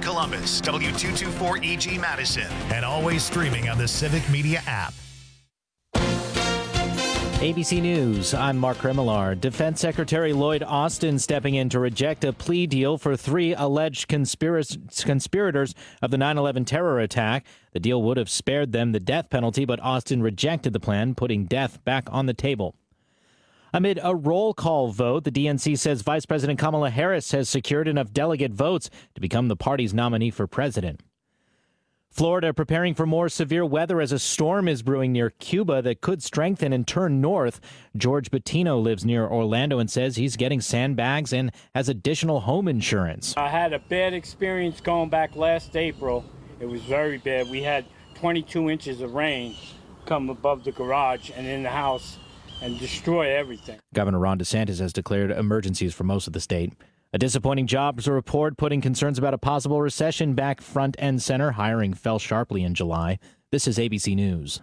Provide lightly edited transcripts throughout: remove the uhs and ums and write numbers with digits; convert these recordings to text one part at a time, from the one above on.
Columbus, W224EG Madison, and always streaming on the Civic Media app. ABC News, I'm Mark Remillard. Defense Secretary Lloyd Austin stepping in to reject a plea deal for 3 alleged conspirators of the 9/11 terror attack. The deal would have spared them the death penalty, but Austin rejected the plan, putting death back on the table. Amid a roll call vote, the DNC says Vice President Kamala Harris has secured enough delegate votes to become the party's nominee for president. Florida preparing for more severe weather as a storm is brewing near Cuba that could strengthen and turn north. George Bettino lives near Orlando and says he's getting sandbags and has additional home insurance. I had a bad experience going back last April. It was very bad. We had 22 inches of rain come above the garage and in the house and destroy everything. Governor Ron DeSantis has declared emergencies for most of the state. A disappointing jobs report putting concerns about a possible recession back front and center. Hiring fell sharply in July. This is ABC News.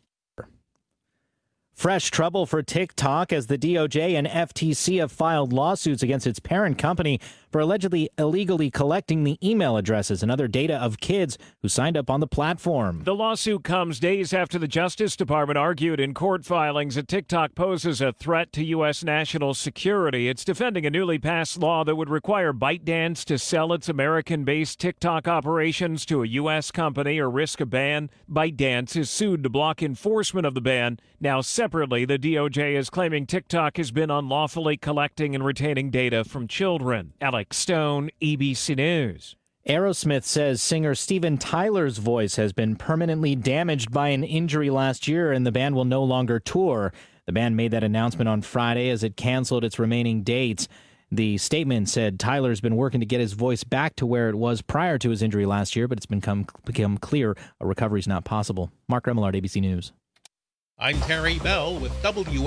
Fresh trouble for TikTok as the DOJ and FTC have filed lawsuits against its parent company for allegedly illegally collecting the email addresses and other data of kids who signed up on the platform. The lawsuit comes days after the Justice Department argued in court filings that TikTok poses a threat to U.S. national security. It's defending a newly passed law that would require ByteDance to sell its American-based TikTok operations to a U.S. company or risk a ban. ByteDance is sued to block enforcement of the ban. Now, separately, the DOJ is claiming TikTok has been unlawfully collecting and retaining data from children. Alex Stone, ABC News. Aerosmith says singer Steven Tyler's voice has been permanently damaged by an injury last year and the band will no longer tour. The band made that announcement on Friday as it canceled its remaining dates. The statement said Tyler's been working to get his voice back to where it was prior to his injury last year, but it's become clear a recovery is not possible. Mark Remillard, ABC News. I'm Terry Bell with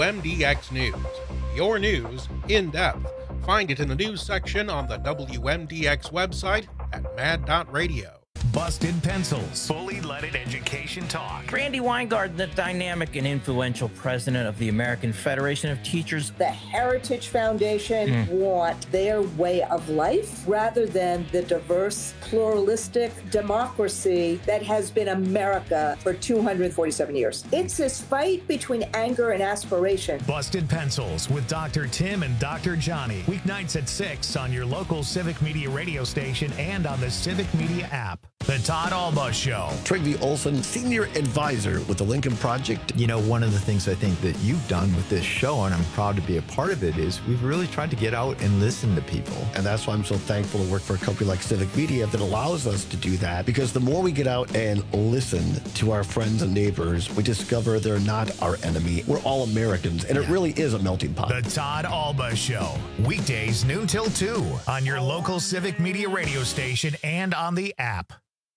WMDX News. Your news in depth. Find it in the news section on the WMDX website at mad.radio. Busted Pencils. Fully leaded education talk. Randy Weingarten, the dynamic and influential president of the American Federation of Teachers. The Heritage Foundation want their way of life rather than the diverse, pluralistic democracy that has been America for 247 years. It's this fight between anger and aspiration. Busted Pencils with Dr. Tim and Dr. Johnny. Weeknights at 6 on your local Civic Media radio station and on the Civic Media app. The Todd Alba Show. Trygve Olson, Senior Advisor with the Lincoln Project. You know, one of the things I think that you've done with this show, and I'm proud to be a part of it, is we've really tried to get out and listen to people. And that's why I'm so thankful to work for a company like Civic Media that allows us to do that. Because the more we get out and listen to our friends and neighbors, we discover they're not our enemy. We're all Americans, and it really is a melting pot. The Todd Alba Show. Weekdays noon till 2 on your local Civic Media radio station and on the app.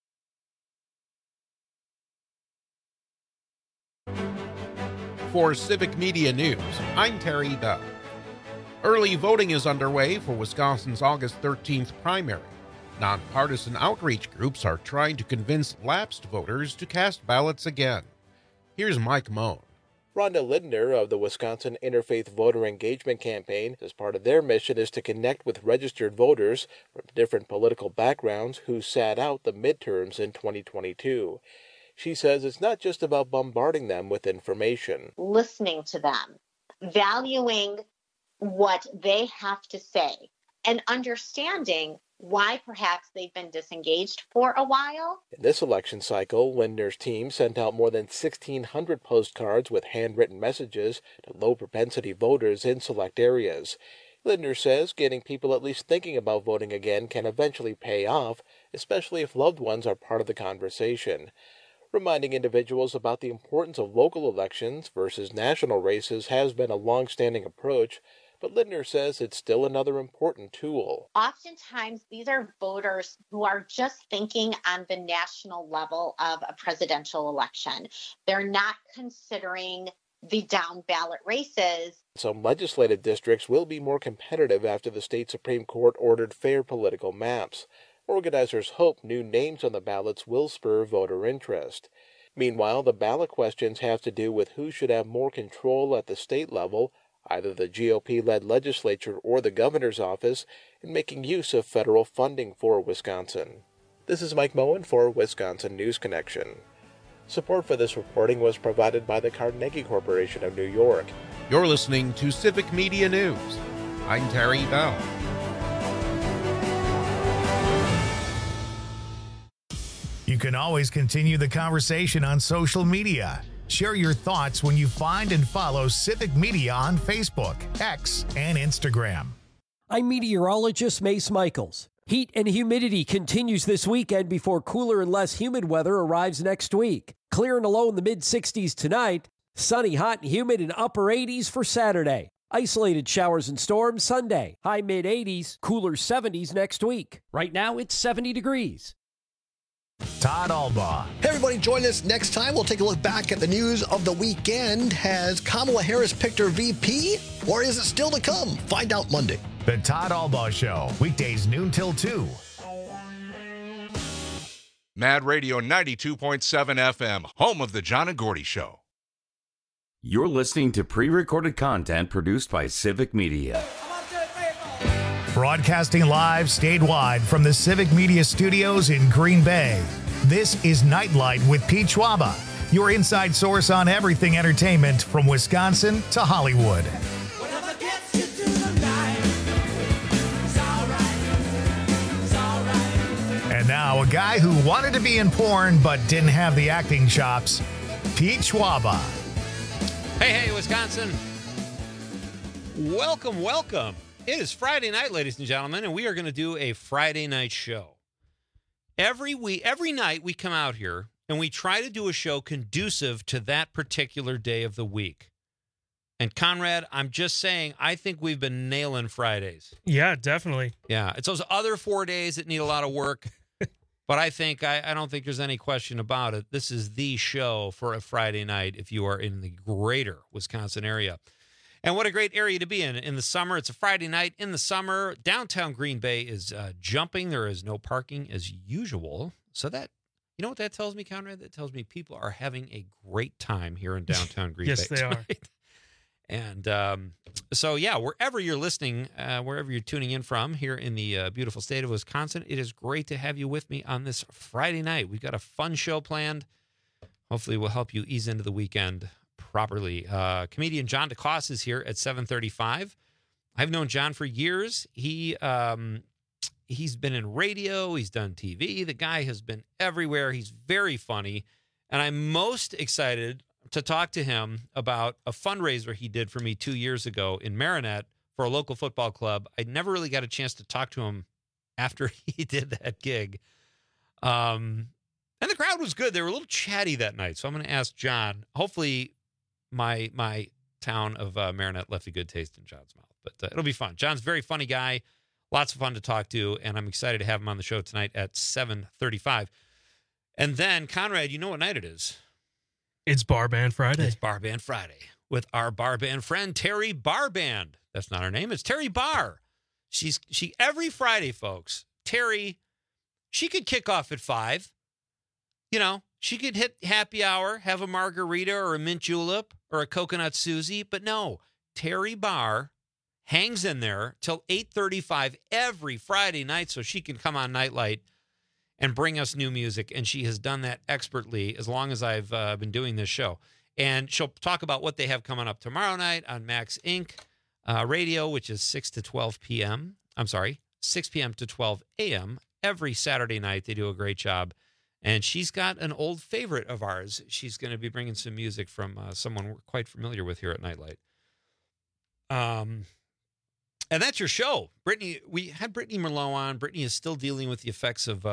For Civic Media News, I'm Terry Bell. Early voting is underway for Wisconsin's August 13th primary. Nonpartisan outreach groups are trying to convince lapsed voters to cast ballots again. Here's Mike Moan. Rhonda Lindner of the Wisconsin Interfaith Voter Engagement Campaign says part of their mission is to connect with registered voters from different political backgrounds who sat out the midterms in 2022. She says it's not just about bombarding them with information. Listening to them, valuing what they have to say, and understanding why perhaps they've been disengaged for a while. In this election cycle, Lindner's team sent out more than 1,600 postcards with handwritten messages to low-propensity voters in select areas. Lindner says getting people at least thinking about voting again can eventually pay off, especially if loved ones are part of the conversation. Reminding individuals about the importance of local elections versus national races has been a long-standing approach, but Lindner says it's still another important tool. Oftentimes, these are voters who are just thinking on the national level of a presidential election. They're not considering the down-ballot races. Some legislative districts will be more competitive after the state Supreme Court ordered fair political maps. Organizers hope new names on the ballots will spur voter interest. Meanwhile, the ballot questions have to do with who should have more control at the state level, either the GOP-led legislature or the governor's office, in making use of federal funding for Wisconsin. This is Mike Moen for Wisconsin News Connection. Support for this reporting was provided by the Carnegie Corporation of New York. You're listening to Civic Media News. I'm Terry Bell. You can always continue the conversation on social media. Share your thoughts when you find and follow Civic Media on Facebook, X, and Instagram. I'm meteorologist Mace Michaels. Heat and humidity continues this weekend before cooler and less humid weather arrives next week. Clear and a low in the mid-60s tonight. Sunny, hot, and humid in upper 80s for Saturday. Isolated showers and storms Sunday. High mid-80s, cooler 70s next week. Right now, it's 70 degrees. Todd Albaugh. Hey, everybody, join us next time. We'll take a look back at the news of the weekend. Has Kamala Harris picked her VP, or is it still to come? Find out Monday. The Todd Albaugh Show, weekdays noon till 2. Mad Radio 92.7 FM, home of the John and Gordy Show. You're listening to pre-recorded content produced by Civic Media. Broadcasting live statewide from the Civic Media Studios in Green Bay. This is Nightlight with Pete Schwaba, your inside source on everything entertainment from Wisconsin to Hollywood. And now, a guy who wanted to be in porn but didn't have the acting chops, Pete Schwaba. Hey, Wisconsin. Welcome. It is Friday night, ladies and gentlemen, and we are going to do a Friday night show. Every night we come out here and we try to do a show conducive to that particular day of the week. And Conrad, I'm just saying, I think we've been nailing Fridays. Yeah, definitely. Yeah, it's those other 4 days that need a lot of work. But I don't think there's any question about it. This is the show for a Friday night if you are in the greater Wisconsin area. And what a great area to be in. In the summer, it's a Friday night. In the summer, downtown Green Bay is jumping. There is no parking as usual. So that, you know what that tells me, Conrad? That tells me people are having a great time here in downtown Green Bay. Yes, they are. And so, yeah, wherever you're listening, wherever you're tuning in from here in the beautiful state of Wisconsin, it is great to have you with me on this Friday night. We've got a fun show planned. Hopefully we'll help you ease into the weekend properly. Comedian John DeCoste is here at 7:35. I've known John for years. He's been in radio. He's done TV. The guy has been everywhere. He's very funny. And I'm most excited to talk to him about a fundraiser he did for me 2 years ago in Marinette for a local football club. I never really got a chance to talk to him after he did that gig. And the crowd was good. They were a little chatty that night. So I'm going to ask John. Hopefully my town of Marinette left a good taste in John's mouth. But it'll be fun. John's a very funny guy. Lots of fun to talk to. And I'm excited to have him on the show tonight at 7:35. And then, Conrad, you know what night it is? It's Bar Band Friday. It's Bar Band Friday with our bar band friend, Terry Barband. That's not her name. It's Terry Barr. She every Friday, folks. Terry, she could kick off at 5. You know, she could hit happy hour, have a margarita or a mint julep or a coconut Susie. But no, Terry Barr hangs in there till 8:35 every Friday night so she can come on Nightlight and bring us new music. And she has done that expertly as long as I've been doing this show. And she'll talk about what they have coming up tomorrow night on Max Inc. Radio, which is 6 to 12 p.m. I'm sorry, 6 p.m. to 12 a.m. every Saturday night. They do a great job. And she's got an old favorite of ours. She's going to be bringing some music from someone we're quite familiar with here at Nightlight. And that's your show. Brittany, we had Brittany Merlot on. Brittany is still dealing with the effects of...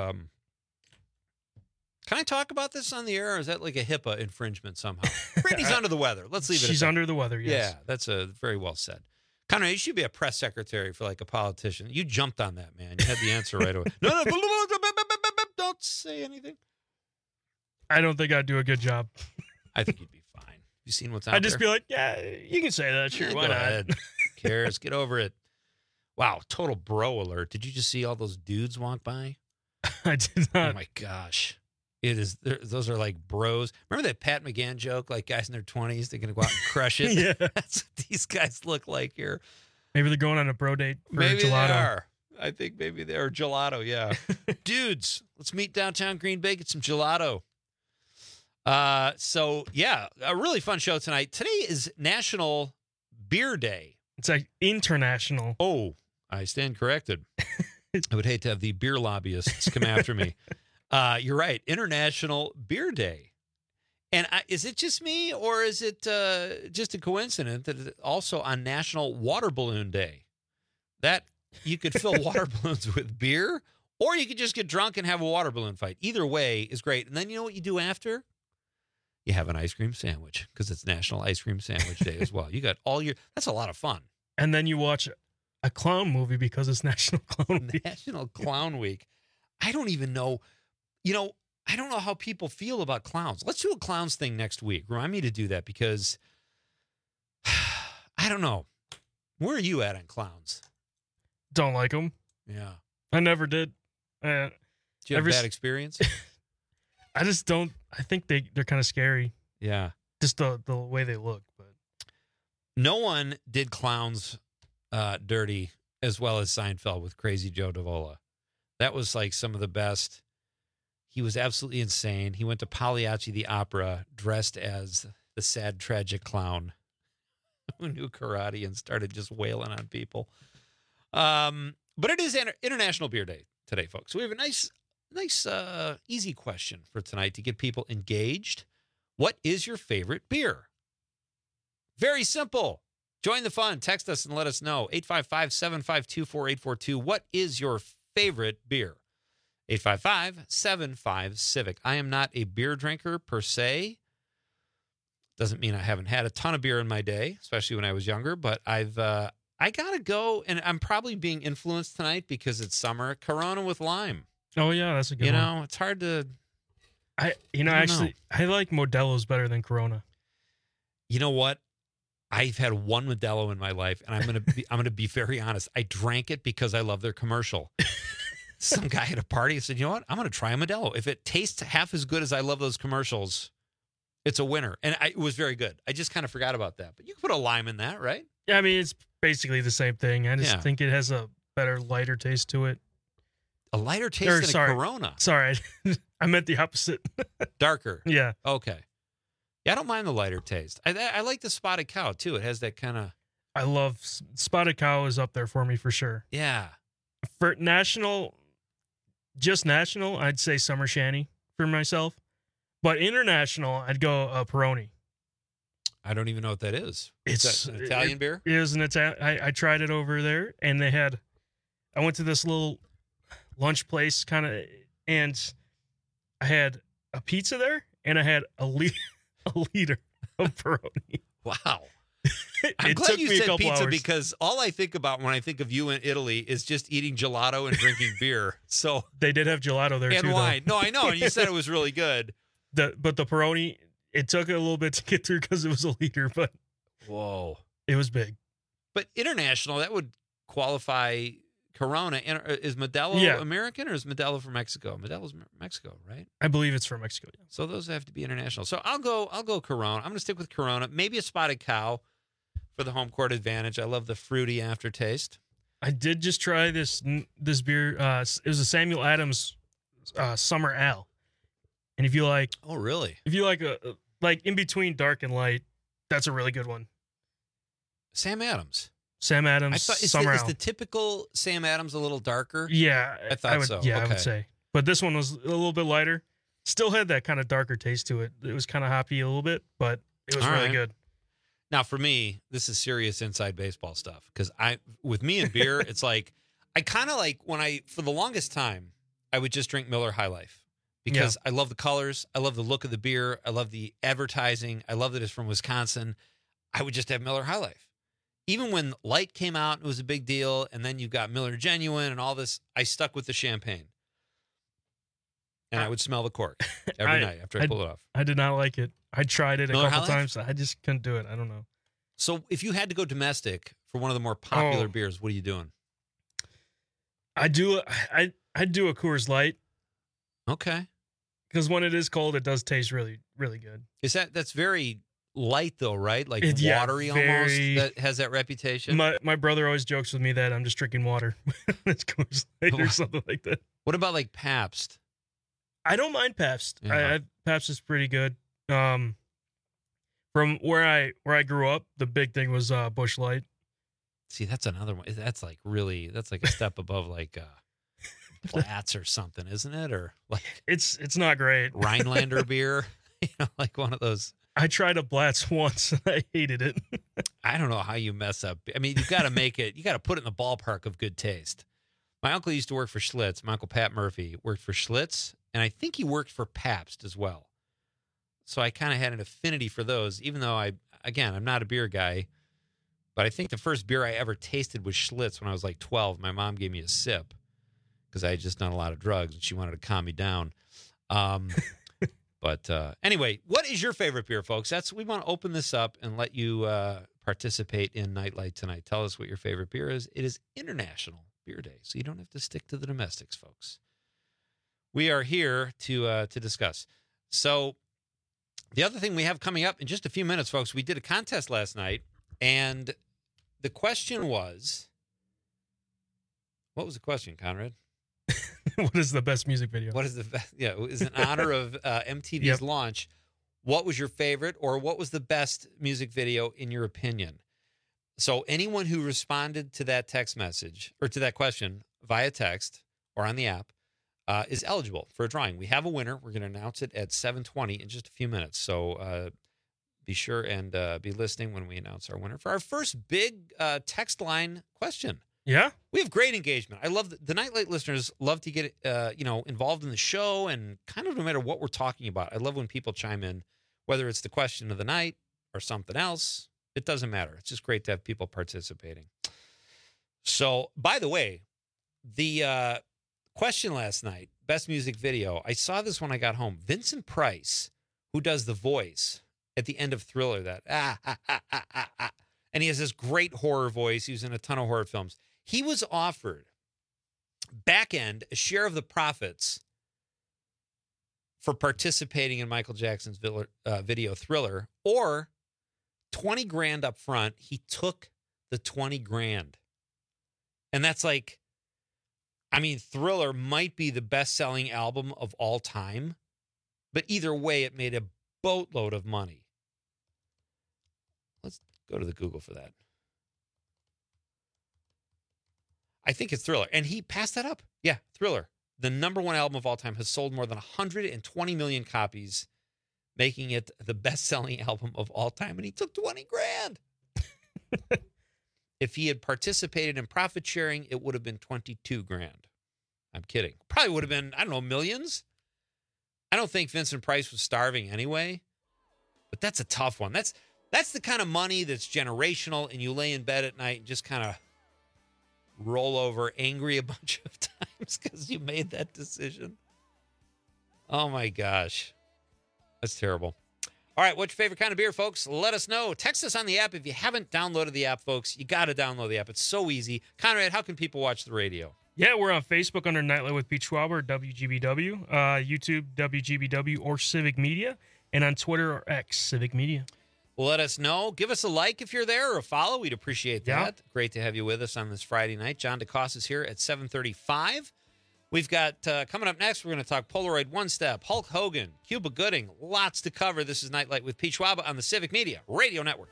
Can I talk about this on the air, or is that like a HIPAA infringement somehow? Brittany's under the weather. Let's leave it at that. She's under the weather, yes. Yeah, that's very well said. Conrad, you should be a press secretary for like a politician. You jumped on that, man. You had the answer right away. No, don't say anything. I don't think I'd do a good job. I think you'd be fine. You seen what's out there? I'd just be like, yeah, you can say that. Sure, Yeah, why go not? ahead. Who cares? Get over it. Wow, total bro alert. Did you just see all those dudes walk by? I did not. Oh, my gosh. It is. Those are like bros. Remember that Pat McGann joke? Like guys in their 20s, they're going to go out and crush it. Yeah. That's what these guys look like here. Maybe they're going on a bro date for Maybe a gelato. they are. I think maybe they're gelato. Yeah. Dudes, let's meet downtown Green Bay, get some gelato. So yeah, a really fun show tonight. Today is National Beer Day. It's like international. Oh, I stand corrected. I would hate to have the beer lobbyists come after me. You're right. International Beer Day. And is it just me, or is it just a coincidence that it's also on National Water Balloon Day? That you could fill water balloons with beer, or you could just get drunk and have a water balloon fight. Either way is great. And then you know what you do after? You have an ice cream sandwich, because it's National Ice Cream Sandwich Day as well. You got all your, that's a lot of fun. And then you watch a clown movie because it's National Clown Week. National Clown Week. I don't even know, I don't know how people feel about clowns. Let's do a clowns thing next week. Remind me to do that, because I don't know. Where are you at on clowns? Don't like them. Yeah. I never did. Did you have a bad experience? I just don't. I think they're kind of scary. Yeah. Just the way they look. But no one did clowns dirty as well as Seinfeld with Crazy Joe Davola. That was like some of the best. He was absolutely insane. He went to Pagliacci the Opera dressed as the sad, tragic clown who knew karate and started just wailing on people. But it is International Beer Day today, folks. We have a nice, easy question for tonight to get people engaged. What is your favorite beer? Very simple. Join the fun. Text us and let us know. 855-752-4842. What is your favorite beer? 855-75-CIVIC. I am not a beer drinker per se. Doesn't mean I haven't had a ton of beer in my day, especially when I was younger, but I got to go, and I'm probably being influenced tonight because it's summer. Corona with lime. Oh, yeah, that's a good one. It's hard to... I like Modelo's better than Corona. You know what? I've had one Modelo in my life, and I'm gonna be very honest. I drank it because I love their commercial. Some guy at a party said, "You know what? I'm gonna try a Modelo. If it tastes half as good as I love those commercials, it's a winner." And it was very good. I just kind of forgot about that. But you can put a lime in that, right? Yeah, I mean, it's basically the same thing. I just think it has a better, lighter taste to it. A lighter taste than a Corona. Sorry, I meant the opposite. Darker. Yeah. Okay. Yeah, I don't mind the lighter taste. I like the Spotted Cow, too. It has that kind of... I love... Spotted Cow is up there for me, for sure. Yeah. For national, I'd say Summer Shanty for myself. But international, I'd go Peroni. I don't even know what that is. It's an Italian beer? It is an Italian... I tried it over there, and they had... I went to this little lunch place, kind of, and I had a pizza there, and I had a liter of Peroni. Wow. I'm glad you said pizza because all I think about when I think of you in Italy is just eating gelato and drinking beer. So they did have gelato there and too. wine. Though. No, I know. And you said it was really good. But the Peroni, it took a little bit to get through because it was a liter, but whoa, it was big. But international, that would qualify Corona. Is Modelo American or is Modelo from Mexico? Modelo's Mexico, right? I believe it's from Mexico. Yeah. So those have to be international. So I'll go Corona. I'm going to stick with Corona. Maybe a Spotted Cow for the home court advantage. I love the fruity aftertaste. I did just try this beer. It was a Samuel Adams Summer Ale. And if you like, oh really? If you like like in between dark and light, that's a really good one. Sam Adams. I thought, is the typical Sam Adams a little darker? Yeah, I thought so. Yeah, okay. I would say. But this one was a little bit lighter. Still had that kind of darker taste to it. It was kind of hoppy a little bit, but it was really good. Now, for me, this is serious inside baseball stuff because with me and beer, it's like I kind of like for the longest time, I would just drink Miller High Life because I love the colors, I love the look of the beer, I love the advertising, I love that it's from Wisconsin. I would just have Miller High Life. Even when Light came out, it was a big deal, and then you got Miller Genuine and all this, I stuck with the champagne. And I would smell the cork every night after I pulled it off. I did not like it. I tried it Miller a couple times. I just couldn't do it. I don't know. So if you had to go domestic for one of the more popular beers, what are you doing? I'd do a Coors Light. Okay. Because when it is cold, it does taste really, really good. That's very light, though, right? Like Yeah, watery very- almost. That has that reputation. My brother always jokes with me that I'm just drinking water. It's Coors Light or something like that. What about like Pabst? I don't mind Pabst. Yeah. Pabst is pretty good. From where I grew up, the big thing was Busch Light. See, that's another one. That's like a step above like Platts or something, isn't it? Or like It's not great. Rhinelander beer, like one of those. I tried a Blatz once and I hated it. I don't know how you mess up. I mean, you got to make it. You got to put it in the ballpark of good taste. My uncle used to work for Schlitz. My uncle Pat Murphy worked for Schlitz, and I think he worked for Pabst as well. So I kind of had an affinity for those, even though I'm not a beer guy. But I think the first beer I ever tasted was Schlitz when I was like 12. My mom gave me a sip because I had just done a lot of drugs, and she wanted to calm me down. But anyway, what is your favorite beer, folks? We want to open this up and let you participate in Nightlight tonight. Tell us what your favorite beer is. It is International Beer Day, so you don't have to stick to the domestics, folks. We are here to discuss. So the other thing we have coming up in just a few minutes, folks, we did a contest last night, and the question was, what was the question, Conrad? What is the best music video? What is the best? Yeah, it was in honor of MTV's launch. What was your favorite, or what was the best music video in your opinion? So anyone who responded to that text message or to that question via text or on the app is eligible for a drawing. We have a winner. We're going to announce it at 7:20 in just a few minutes. So be sure and be listening when we announce our winner for our first big text line question. Yeah, we have great engagement. I love the Nightlight listeners love to get involved in the show, and kind of no matter what we're talking about. I love when people chime in, whether it's the question of the night or something else. It doesn't matter. It's just great to have people participating. So, by the way, the question last night, best music video, I saw this when I got home. Vincent Price, who does the voice at the end of Thriller, that and he has this great horror voice. He was in a ton of horror films. He was offered back end a share of the profits for participating in Michael Jackson's video Thriller, or $20,000 up front. He took the $20,000. And that's like, I mean, Thriller might be the best-selling album of all time, but either way, it made a boatload of money. Let's go to the Google for that. I think it's Thriller. And he passed that up. Yeah, Thriller. The #1 album of all time has sold more than 120 million copies, making it the best-selling album of all time. And he took $20,000. If he had participated in profit sharing, it would have been $22,000. I'm kidding. Probably would have been, I don't know, millions. I don't think Vincent Price was starving anyway. But that's a tough one. That's the kind of money that's generational, and you lay in bed at night and just kind of roll over angry a bunch of times because you made that decision. Oh, my gosh. That's terrible. All right, what's your favorite kind of beer, folks? Let us know. Text us on the app. If you haven't downloaded the app, folks, you got to download the app. It's so easy. Conrad, how can people watch the radio? Yeah, we're on Facebook under Nightlight with Pete Schwaber, WGBW, YouTube, WGBW, or Civic Media, and on Twitter or X, Civic Media. Well, let us know. Give us a like if you're there, or a follow. We'd appreciate that. Yeah. Great to have you with us on this Friday night. John DeCosta is here at 7:35. We've got, coming up next, we're going to talk Polaroid One Step, Hulk Hogan, Cuba Gooding. Lots to cover. This is Nightlight with Pete Schwaber on the Civic Media Radio Network.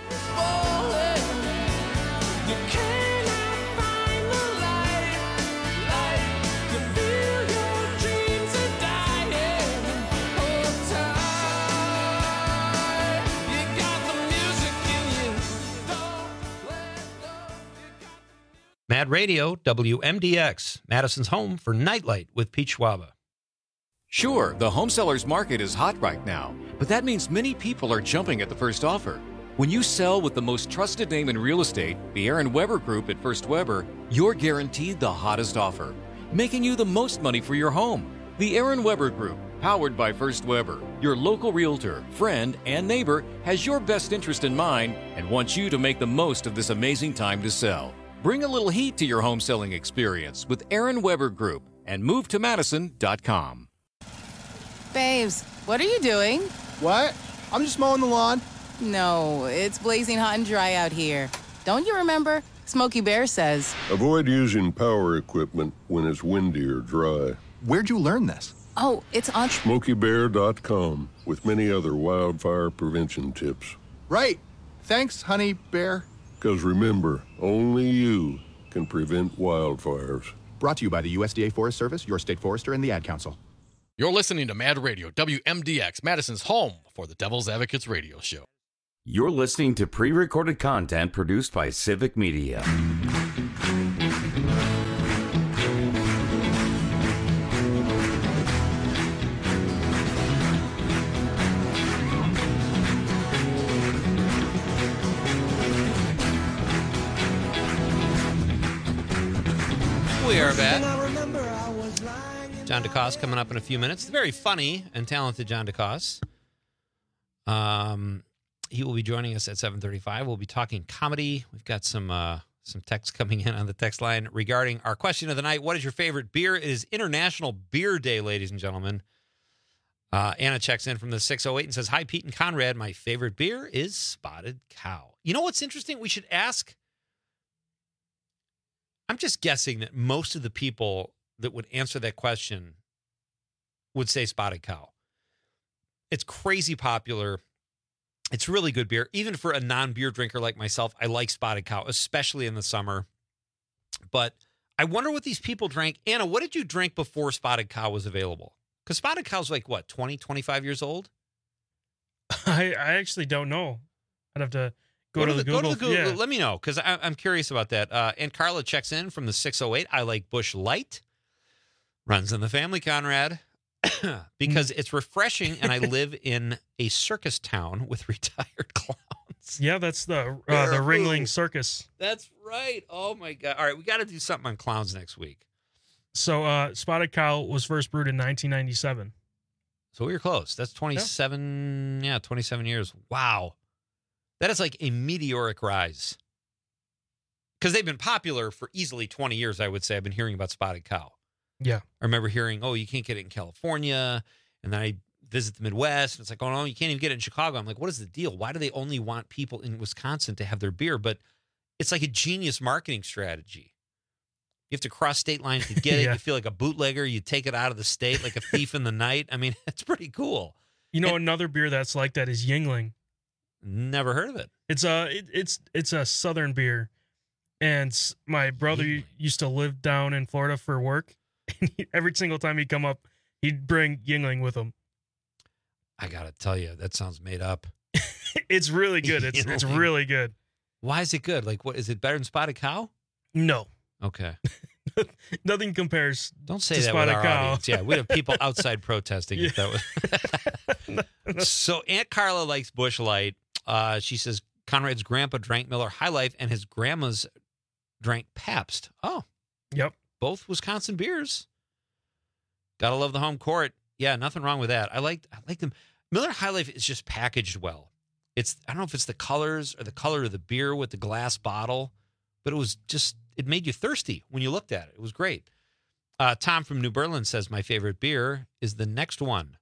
Mad Radio, WMDX, Madison's home for Nightlight with Pete Schwaber. Sure, the home seller's market is hot right now, but that means many people are jumping at the first offer. When you sell with the most trusted name in real estate, the Aaron Weber Group at First Weber, you're guaranteed the hottest offer, making you the most money for your home. The Aaron Weber Group, powered by First Weber, your local realtor, friend, and neighbor, has your best interest in mind and wants you to make the most of this amazing time to sell. Bring a little heat to your home selling experience with Aaron Weber Group and move to Madison.com. Babes, what are you doing? What? I'm just mowing the lawn. No, it's blazing hot and dry out here. Don't you remember? Smokey Bear says. Avoid using power equipment when it's windy or dry. Where'd you learn this? Oh, it's on SmokeyBear.com with many other wildfire prevention tips. Right. Thanks, Honey Bear. Because remember, only you can prevent wildfires. Brought to you by the USDA Forest Service, your state forester, and the Ad Council. You're listening to Mad Radio, WMDX, Madison's home for the Devil's Advocates radio show. You're listening to pre-recorded content produced by Civic Media. We are back. John DeCoste coming up in a few minutes. The very funny and talented John DeCoste. He will be joining us at 7:35. We'll be talking comedy. We've got some texts coming in on the text line regarding our question of the night. What is your favorite beer? It is International Beer Day, ladies and gentlemen. Anna checks in from the 608 and says, "Hi, Pete and Conrad. My favorite beer is Spotted Cow." You know what's interesting? We should ask. I'm just guessing that most of the people that would answer that question would say Spotted Cow. It's crazy popular. It's really good beer. Even for a non-beer drinker like myself, I like Spotted Cow, especially in the summer. But I wonder what these people drank. Anna, what did you drink before Spotted Cow was available? Because Spotted Cow's like, what, 20, 25 years old? I actually don't know. I'd have to go to the Google. Go to the Google. Yeah. Let me know, because I'm curious about that. And Carla checks in from the 608. I like Busch Light. Runs in the family, Conrad. Because it's refreshing, and I live in a circus town with retired clowns. Yeah, that's the Ringling Circus. That's right. Oh, my God. All right, we got to do something on clowns next week. So Spotted Cow was first brewed in 1997. So we were close. That's 27, 27 years. Wow. That is like a meteoric rise. Because they've been popular for easily 20 years, I would say. I've been hearing about Spotted Cow. Yeah. I remember hearing, oh, you can't get it in California. And then I visit the Midwest. And it's like, oh, no, you can't even get it in Chicago. I'm like, what is the deal? Why do they only want people in Wisconsin to have their beer? But it's like a genius marketing strategy. You have to cross state lines to get it. You feel like a bootlegger. You take it out of the state like a thief in the night. I mean, it's pretty cool. You know, another beer that's like that is Yuengling. Never heard of it. It's a Southern beer. And my brother used to live down in Florida for work. And every single time he'd come up, he'd bring Yuengling with him. I got to tell you, that sounds made up. It's really good. It's really good. Why is it good? Like, what is it better than Spotted Cow? No. Okay. Nothing compares. Don't say to that Spotted with our Cow. audience. Yeah, we'd have people outside protesting if that was. So Aunt Carla likes Busch Light. She says Conrad's grandpa drank Miller High Life and his grandma's drank Pabst. Oh. Yep. Both Wisconsin beers. Gotta love the home court. Yeah, nothing wrong with that. I like them. Miller High Life is just packaged well. I don't know if it's the colors or the color of the beer with the glass bottle, but it made you thirsty when you looked at it. It was great. Tom from New Berlin says my favorite beer is the next one.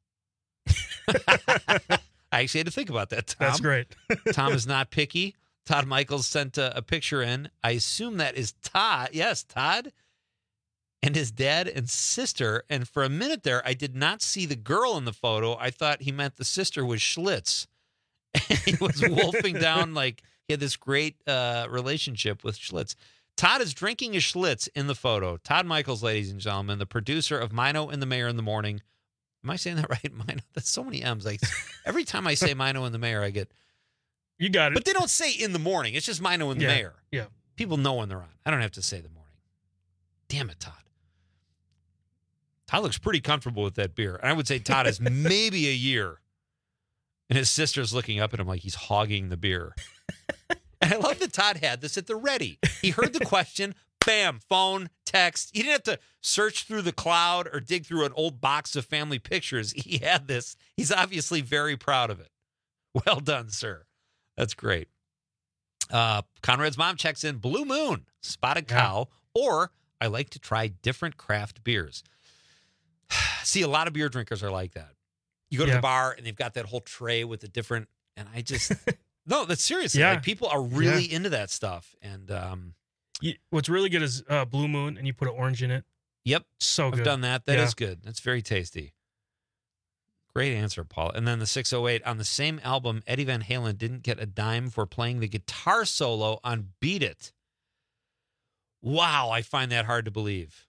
I actually had to think about that, Tom. That's great. Tom is not picky. Todd Michaels sent a picture in. I assume that is Todd. Yes, Todd. And his dad and sister. And for a minute there, I did not see the girl in the photo. I thought he meant the sister was Schlitz. And he was wolfing down like he had this great relationship with Schlitz. Todd is drinking a Schlitz in the photo. Todd Michaels, ladies and gentlemen, the producer of Mino and the Mayor in the Morning. Am I saying that right? Mino? That's so many M's. Like every time I say Mino and the Mayor, I get... You got it. But they don't say in the morning. It's just Mino and the Mayor. Yeah. People know when they're on. I don't have to say the morning. Damn it, Todd. Todd looks pretty comfortable with that beer. And I would say Todd is maybe a year. And his sister's looking up at him like he's hogging the beer. And I love that Todd had this at the ready. He heard the question, bam, phone, text. He didn't have to search through the cloud or dig through an old box of family pictures. He had this. He's obviously very proud of it. Well done, sir. That's great. Conrad's mom checks in Blue Moon, Spotted Cow, or I like to try different craft beers. See, a lot of beer drinkers are like that. You go to the bar and they've got that whole tray with the different, and No, that's seriously. Yeah. Like, people are really into that stuff. And what's really good is Blue Moon, and you put an orange in it. Yep. So good. I've done that. That is good. That's very tasty. Great answer, Paul. And then the 608, on the same album, Eddie Van Halen didn't get a dime for playing the guitar solo on Beat It. Wow, I find that hard to believe.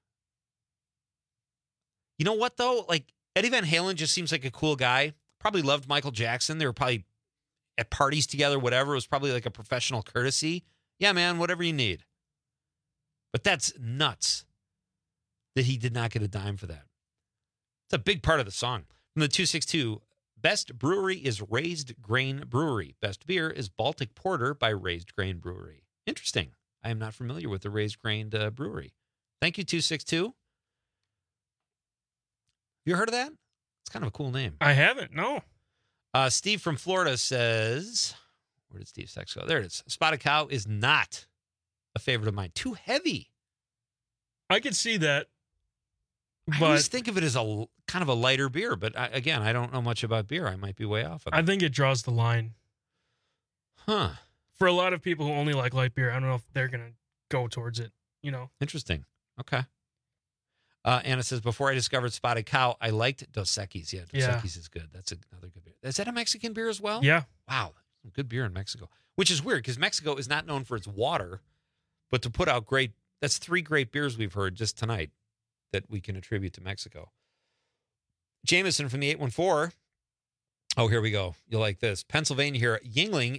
You know what, though? Like, Eddie Van Halen just seems like a cool guy. Probably loved Michael Jackson. They were probably at parties together, whatever. It was probably like a professional courtesy. Yeah, man, whatever you need. But that's nuts that he did not get a dime for that. It's a big part of the song. From the 262, best brewery is Raised Grain Brewery. Best beer is Baltic Porter by Raised Grain Brewery. Interesting. I am not familiar with the Raised Grain brewery. Thank you, 262. You heard of that? It's kind of a cool name. I haven't, no. Steve from Florida says, where did Steve's text go? There it is. Spotted Cow is not a favorite of mine. Too heavy. I could see that. I always think of it as a kind of a lighter beer, but again, I don't know much about beer. I might be way off. I think it draws the line. Huh. For a lot of people who only like light beer, I don't know if they're going to go towards it, you know. Interesting. Okay. Anna says, before I discovered Spotted Cow, I liked Dos Equis. Yeah, Dos Equis is good. That's another good beer. Is that a Mexican beer as well? Yeah. Wow. Good beer in Mexico. Which is weird because Mexico is not known for its water, but to put out that's 3 great beers we've heard just tonight that we can attribute to Mexico. Jameson from the 814. Oh, here we go. You'll like this. Pennsylvania here. Yuengling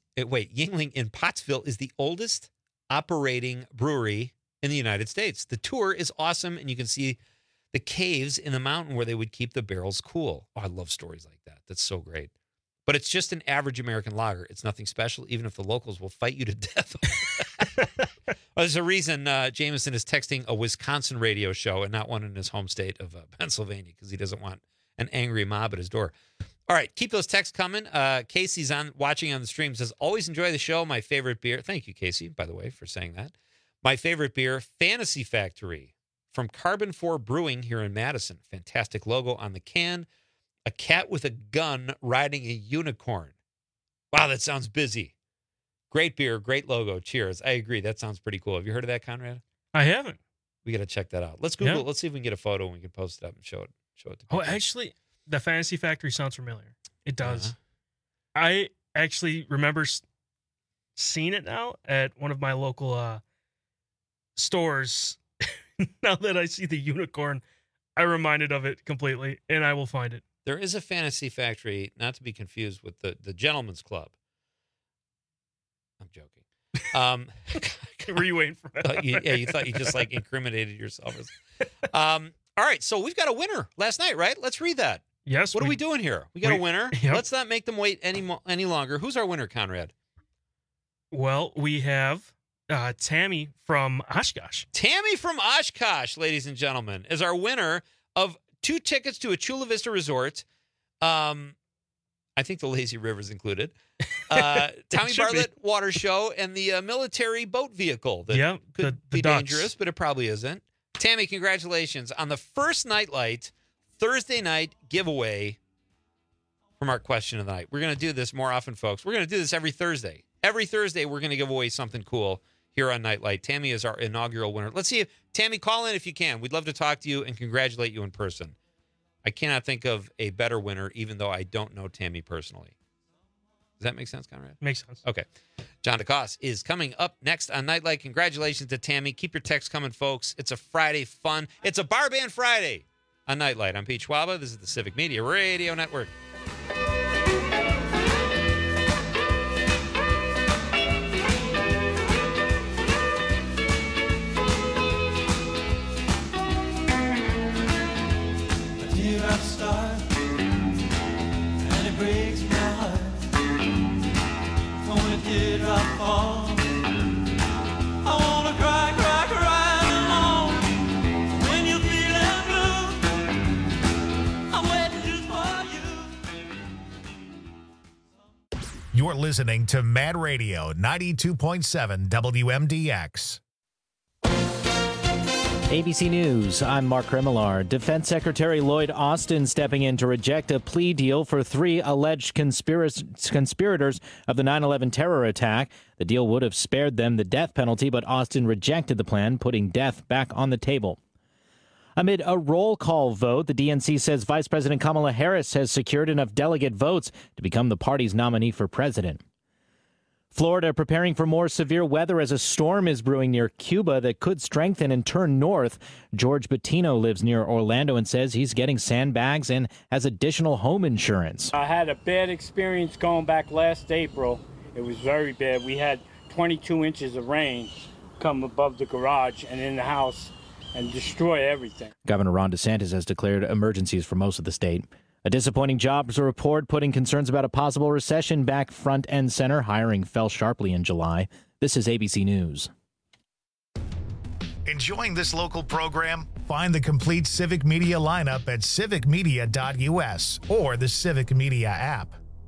in Pottsville is the oldest operating brewery in the United States. The tour is awesome, and you can see the caves in the mountain where they would keep the barrels cool. Oh, I love stories like that. That's so great. But it's just an average American lager. It's nothing special, even if the locals will fight you to death. There's a reason Jameson is texting a Wisconsin radio show and not one in his home state of Pennsylvania, because he doesn't want an angry mob at his door. All right, keep those texts coming. Casey's watching on the stream, says, always enjoy the show. My favorite beer. Thank you, Casey, by the way, for saying that. My favorite beer, Fantasy Factory from Carbon 4 Brewing here in Madison. Fantastic logo on the can. A cat with a gun riding a unicorn. Wow, that sounds busy. Great beer, great logo. Cheers. I agree. That sounds pretty cool. Have you heard of that, Conrad? I haven't. We got to check that out. Let's Google it. Let's see if we can get a photo and we can post it up and show it to people. Oh, actually, the Fantasy Factory sounds familiar. It does. I actually remember seeing it now at one of my local stores. Now that I see the unicorn, I'm reminded of it completely, and I will find it. There is a Fantasy Factory, not to be confused with the Gentleman's Club. I'm joking. Were you waiting for that? You thought you just like incriminated yourself. All right, so we've got a winner last night, right? Let's read that. Yes. What are we doing here? We got a winner. Yep. Let's not make them wait any longer. Who's our winner, Conrad? Well, we have Tammy from Oshkosh. Tammy from Oshkosh, ladies and gentlemen, is our winner of 2 tickets to a Chula Vista resort. I think the Lazy River is included. Tommy Bartlett Water Show and the military boat vehicle that could be dangerous, but it probably isn't. Tammy, congratulations on the first Nightlight Thursday night giveaway from our question of the night. We're going to do this more often, folks. We're going to do this every Thursday. Every Thursday, we're going to give away something cool here on Nightlight. Tammy is our inaugural winner. Let's see if Tammy, call in if you can. We'd love to talk to you and congratulate you in person. I cannot think of a better winner, even though I don't know Tammy personally. Does that make sense, Conrad? Makes sense. Okay. John DeCoste is coming up next on Nightlight. Congratulations to Tammy. Keep your texts coming, folks. It's a Friday fun. It's a Bar Band Friday on Nightlight. I'm Pete Schwaba. This is the Civic Media Radio Network. You're listening to Mad Radio 92.7 WMDX. ABC News, I'm Mark Remillard. Defense Secretary Lloyd Austin stepping in to reject a plea deal for 3 alleged conspirators of the 9/11 terror attack. The deal would have spared them the death penalty, but Austin rejected the plan, putting death back on the table. Amid a roll call vote, the DNC says Vice President Kamala Harris has secured enough delegate votes to become the party's nominee for president. Florida preparing for more severe weather as a storm is brewing near Cuba that could strengthen and turn north. George Bettino lives near Orlando and says he's getting sandbags and has additional home insurance. I had a bad experience going back last April. It was very bad. We had 22 inches of rain come above the garage and in the house and destroy everything. Governor Ron DeSantis has declared emergencies for most of the state. A disappointing jobs report putting concerns about a possible recession back front and center. Hiring fell sharply in July. This is ABC News. Enjoying this local program? Find the complete Civic Media lineup at civicmedia.us or the Civic Media app.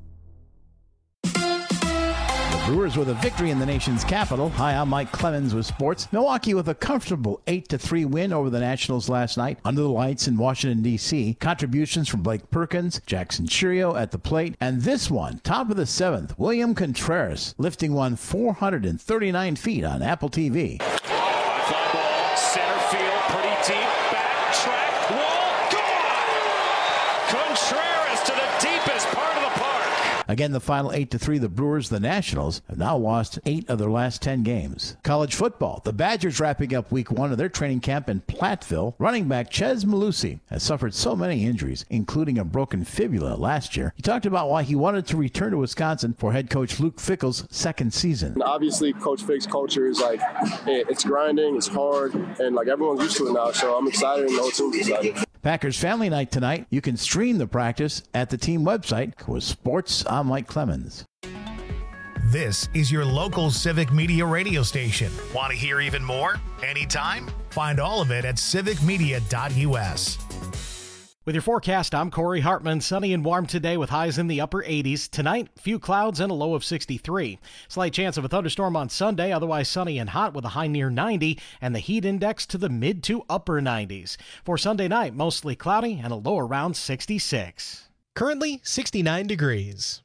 Brewers with a victory in the nation's capital. Hi, I'm Mike Clemens with sports. Milwaukee with a comfortable 8-3 win over the Nationals last night under the lights in Washington, D.C. Contributions from Blake Perkins, Jackson Churio at the plate, and this one, top of the 7th, William Contreras, lifting one 439 feet on Apple TV. Fly ball, center field, pretty deep, back track, wall, gone! Contreras to the deepest part of the park. Again, the final 8-3, the Brewers, the Nationals, have now lost 8 of their last 10 games. College football, the Badgers wrapping up week 1 of their training camp in Platteville. Running back Chez Malusi has suffered so many injuries, including a broken fibula last year. He talked about why he wanted to return to Wisconsin for head coach Luke Fickell's second season. Obviously, Coach Fick's culture is like, it's grinding, it's hard, and like everyone's used to it now, so I'm excited and the whole team's excited. Packers Family Night tonight. You can stream the practice at the team website. With sports, I'm Mike Clemens. This is your local Civic Media radio station. Want to hear even more? Anytime? Find all of it at civicmedia.us. With your forecast, I'm Corey Hartman. Sunny and warm today with highs in the upper 80s. Tonight, few clouds and a low of 63. Slight chance of a thunderstorm on Sunday, otherwise sunny and hot with a high near 90 and the heat index to the mid to upper 90s. For Sunday night, mostly cloudy and a low around 66. Currently, 69 degrees.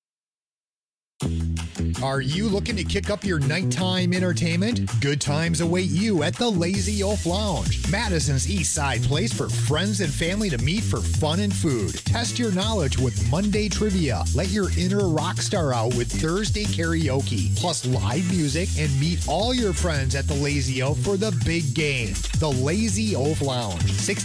Are you looking to kick up your nighttime entertainment? Good times await you at the Lazy Oaf Lounge, Madison's East Side place for friends and family to meet for fun and food. Test your knowledge with Monday trivia. Let your inner rock star out with Thursday karaoke, plus live music, and meet all your friends at the Lazy Oaf for the big game. The Lazy Oaf Lounge,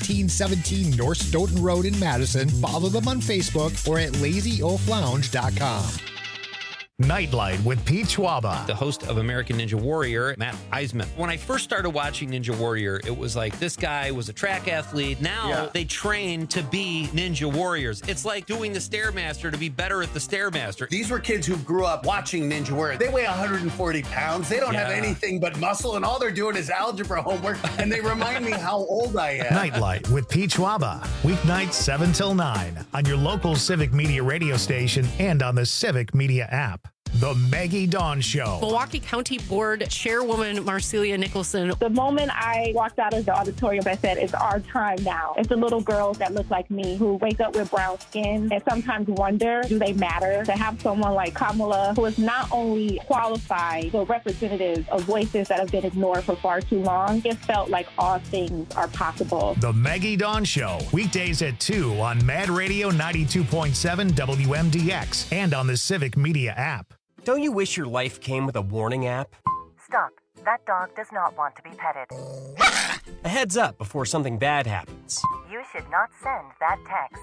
1617 North Stoughton Road in Madison. Follow them on Facebook or at lazyoaflounge.com. Nightlight with Pete Schwaba. The host of American Ninja Warrior, Matt Eisman. When I first started watching Ninja Warrior, it was like this guy was a track athlete. Now they train to be Ninja Warriors. It's like doing the Stairmaster to be better at the Stairmaster. These were kids who grew up watching Ninja Warrior. They weigh 140 pounds. They don't have anything but muscle, and all they're doing is algebra homework, and they remind me how old I am. Nightlight with Pete Schwaba. Weeknights 7 till 9 on your local Civic Media radio station and on the Civic Media app. The Maggie Dawn Show. Milwaukee County Board Chairwoman Marcelia Nicholson. The moment I walked out of the auditorium, I said, it's our time now. It's the little girls that look like me who wake up with brown skin and sometimes wonder, do they matter? To have someone like Kamala, who is not only qualified, but representative of voices that have been ignored for far too long, it felt like all things are possible. The Maggie Dawn Show. Weekdays at 2 on Mad Radio 92.7 WMDX and on the Civic Media app. Don't you wish your life came with a warning app? Stop. That dog does not want to be petted. A heads up before something bad happens. You should not send that text.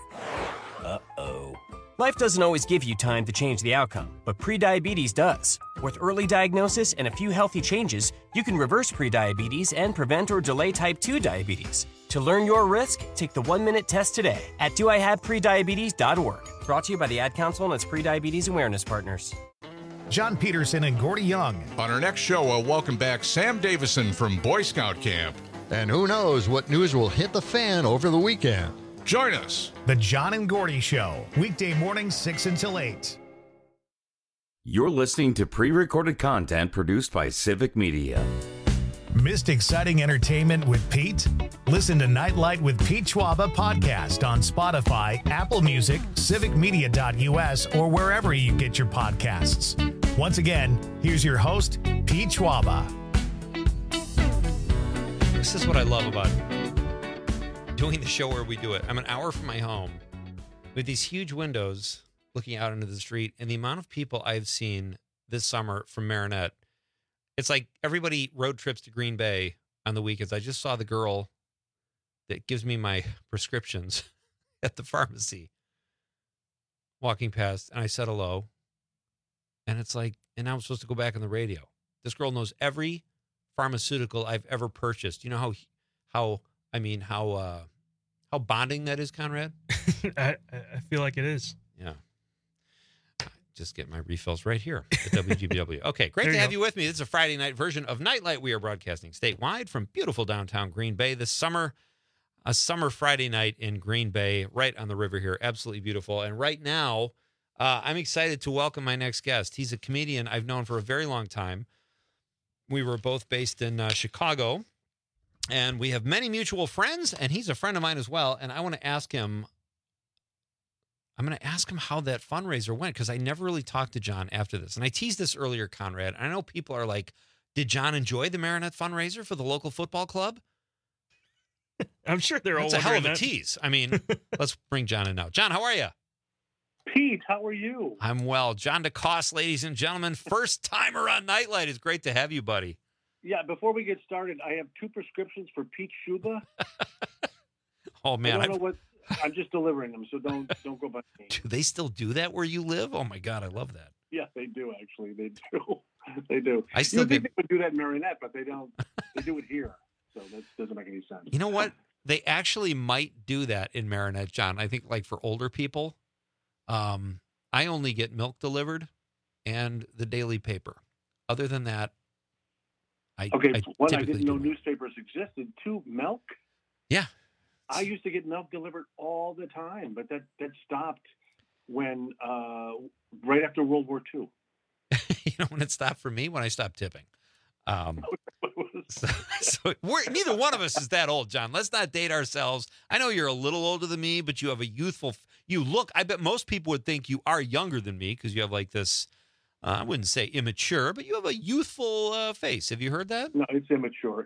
Uh-oh. Life doesn't always give you time to change the outcome, but prediabetes does. With early diagnosis and a few healthy changes, you can reverse prediabetes and prevent or delay type 2 diabetes. To learn your risk, take the 1-minute test today at doihaveprediabetes.org. Brought to you by the Ad Council and its prediabetes awareness partners. John Peterson and Gordy Young. On our next show, we'll welcome back Sam Davison from Boy Scout Camp. And who knows what news will hit the fan over the weekend. Join us. The John and Gordy Show. Weekday mornings 6 until 8. You're listening to pre-recorded content produced by Civic Media. Missed exciting entertainment with Pete? Listen to Nightlight with Pete Schwaba podcast on Spotify, Apple Music, civicmedia.us, or wherever you get your podcasts. Once again, here's your host, Pete Schwaba. This is what I love about doing the show where we do it. I'm an hour from my home with these huge windows looking out into the street, and the amount of people I've seen this summer from Marinette. It's like everybody road trips to Green Bay on the weekends. I just saw the girl that gives me my prescriptions at the pharmacy walking past, and I said hello. And it's like, and now I'm supposed to go back on the radio. This girl knows every pharmaceutical I've ever purchased. You know how bonding that is, Conrad? I feel like it is. Yeah. Just get my refills right here at WGBW. Okay, great to have you with me. This is a Friday night version of Nightlight. We are broadcasting statewide from beautiful downtown Green Bay this summer. A summer Friday night in Green Bay, right on the river here. Absolutely beautiful. And right now, I'm excited to welcome my next guest. He's a comedian I've known for a very long time. We were both based in Chicago, and we have many mutual friends, and he's a friend of mine as well. And I want to ask him, I'm going to ask him how that fundraiser went, because I never really talked to John after this. And I teased this earlier, Conrad. I know people are like, did John enjoy the Marinette fundraiser for the local football club? I'm sure they're all That's a hell of a that. tease. I mean, let's bring John in now. John, how are you? Pete, how are you? I'm well. John DeCoste, ladies and gentlemen, first timer on Nightlight. It's great to have you, buddy. Yeah, before we get started, I have 2 prescriptions for Pete Schwaba. Oh, man. I don't know what. I'm just delivering them, so don't go by me. Do they still do that where you live? Oh my God, I love that. Yeah, they do actually. They do. They do. I still think they would do that in Marinette, but they don't. They do it here, so that doesn't make any sense. You know what? They actually might do that in Marinette, John. I think like for older people, I only get milk delivered and the daily paper. Other than that, I didn't know newspapers existed. 2, milk. Yeah. I used to get milk delivered all the time, but that stopped when right after World War II. You know when it stopped for me? When I stopped tipping. So neither one of us is that old, John. Let's not date ourselves. I know you're a little older than me, but you have I bet most people would think you are younger than me because you have like this, I wouldn't say immature, but you have a youthful face. Have you heard that? No, it's immature.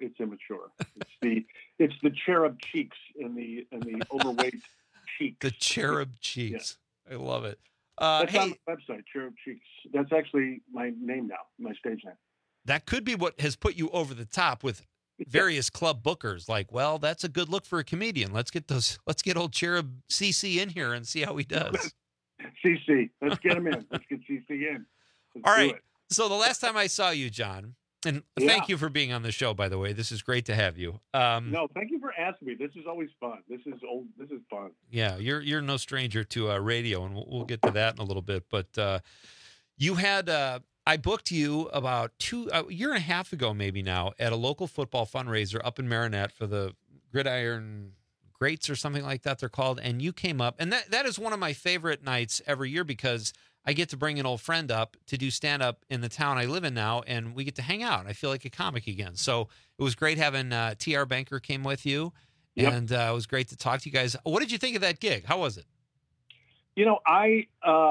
It's the cherub cheeks and the overweight cheeks. The cherub cheeks. Yeah. I love it. That's on the website, Cherub Cheeks. That's actually my name now, my stage name. That could be what has put you over the top with various club bookers. Like, well, that's a good look for a comedian. Let's get old Cherub CC in here and see how he does. CC, let's get him in. Let's get CC in. All right. So the last time I saw you, John, and thank you for being on the show, by the way. This is great to have you. No, thank you for asking me. This is always fun. This is fun. Yeah, you're no stranger to radio, and we'll get to that in a little bit. But you had I booked you about a year and a half ago, maybe now, at a local football fundraiser up in Marinette for the Gridiron Greats or something like that they're called, and you came up, and that is one of my favorite nights every year because I get to bring an old friend up to do stand-up in the town I live in now, and we get to hang out. I feel like a comic again. So it was great having T.R. Banker came with you, and it was great to talk to you guys. What did you think of that gig? How was it? You know, I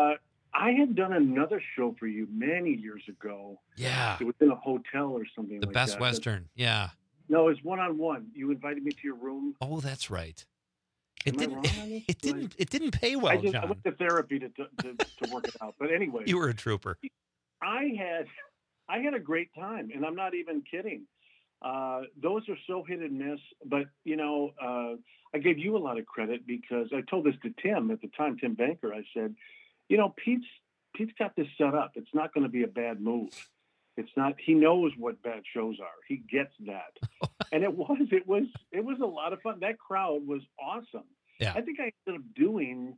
had done another show for you many years ago. Yeah. It was in a hotel or something like that. The Best Western, yeah. No, it was one-on-one. You invited me to your room. Oh, that's right. It didn't pay well, John. I went to therapy to work it out. But anyway, you were a trooper. I had a great time, and I'm not even kidding. Those are so hit and miss. But you know, I gave you a lot of credit because I told this to Tim at the time, Tim Banker. I said, you know, Pete's got this set up. It's not going to be a bad move. It's not. He knows what bad shows are. He gets that. And it was a lot of fun. That crowd was awesome. Yeah. I think I ended up doing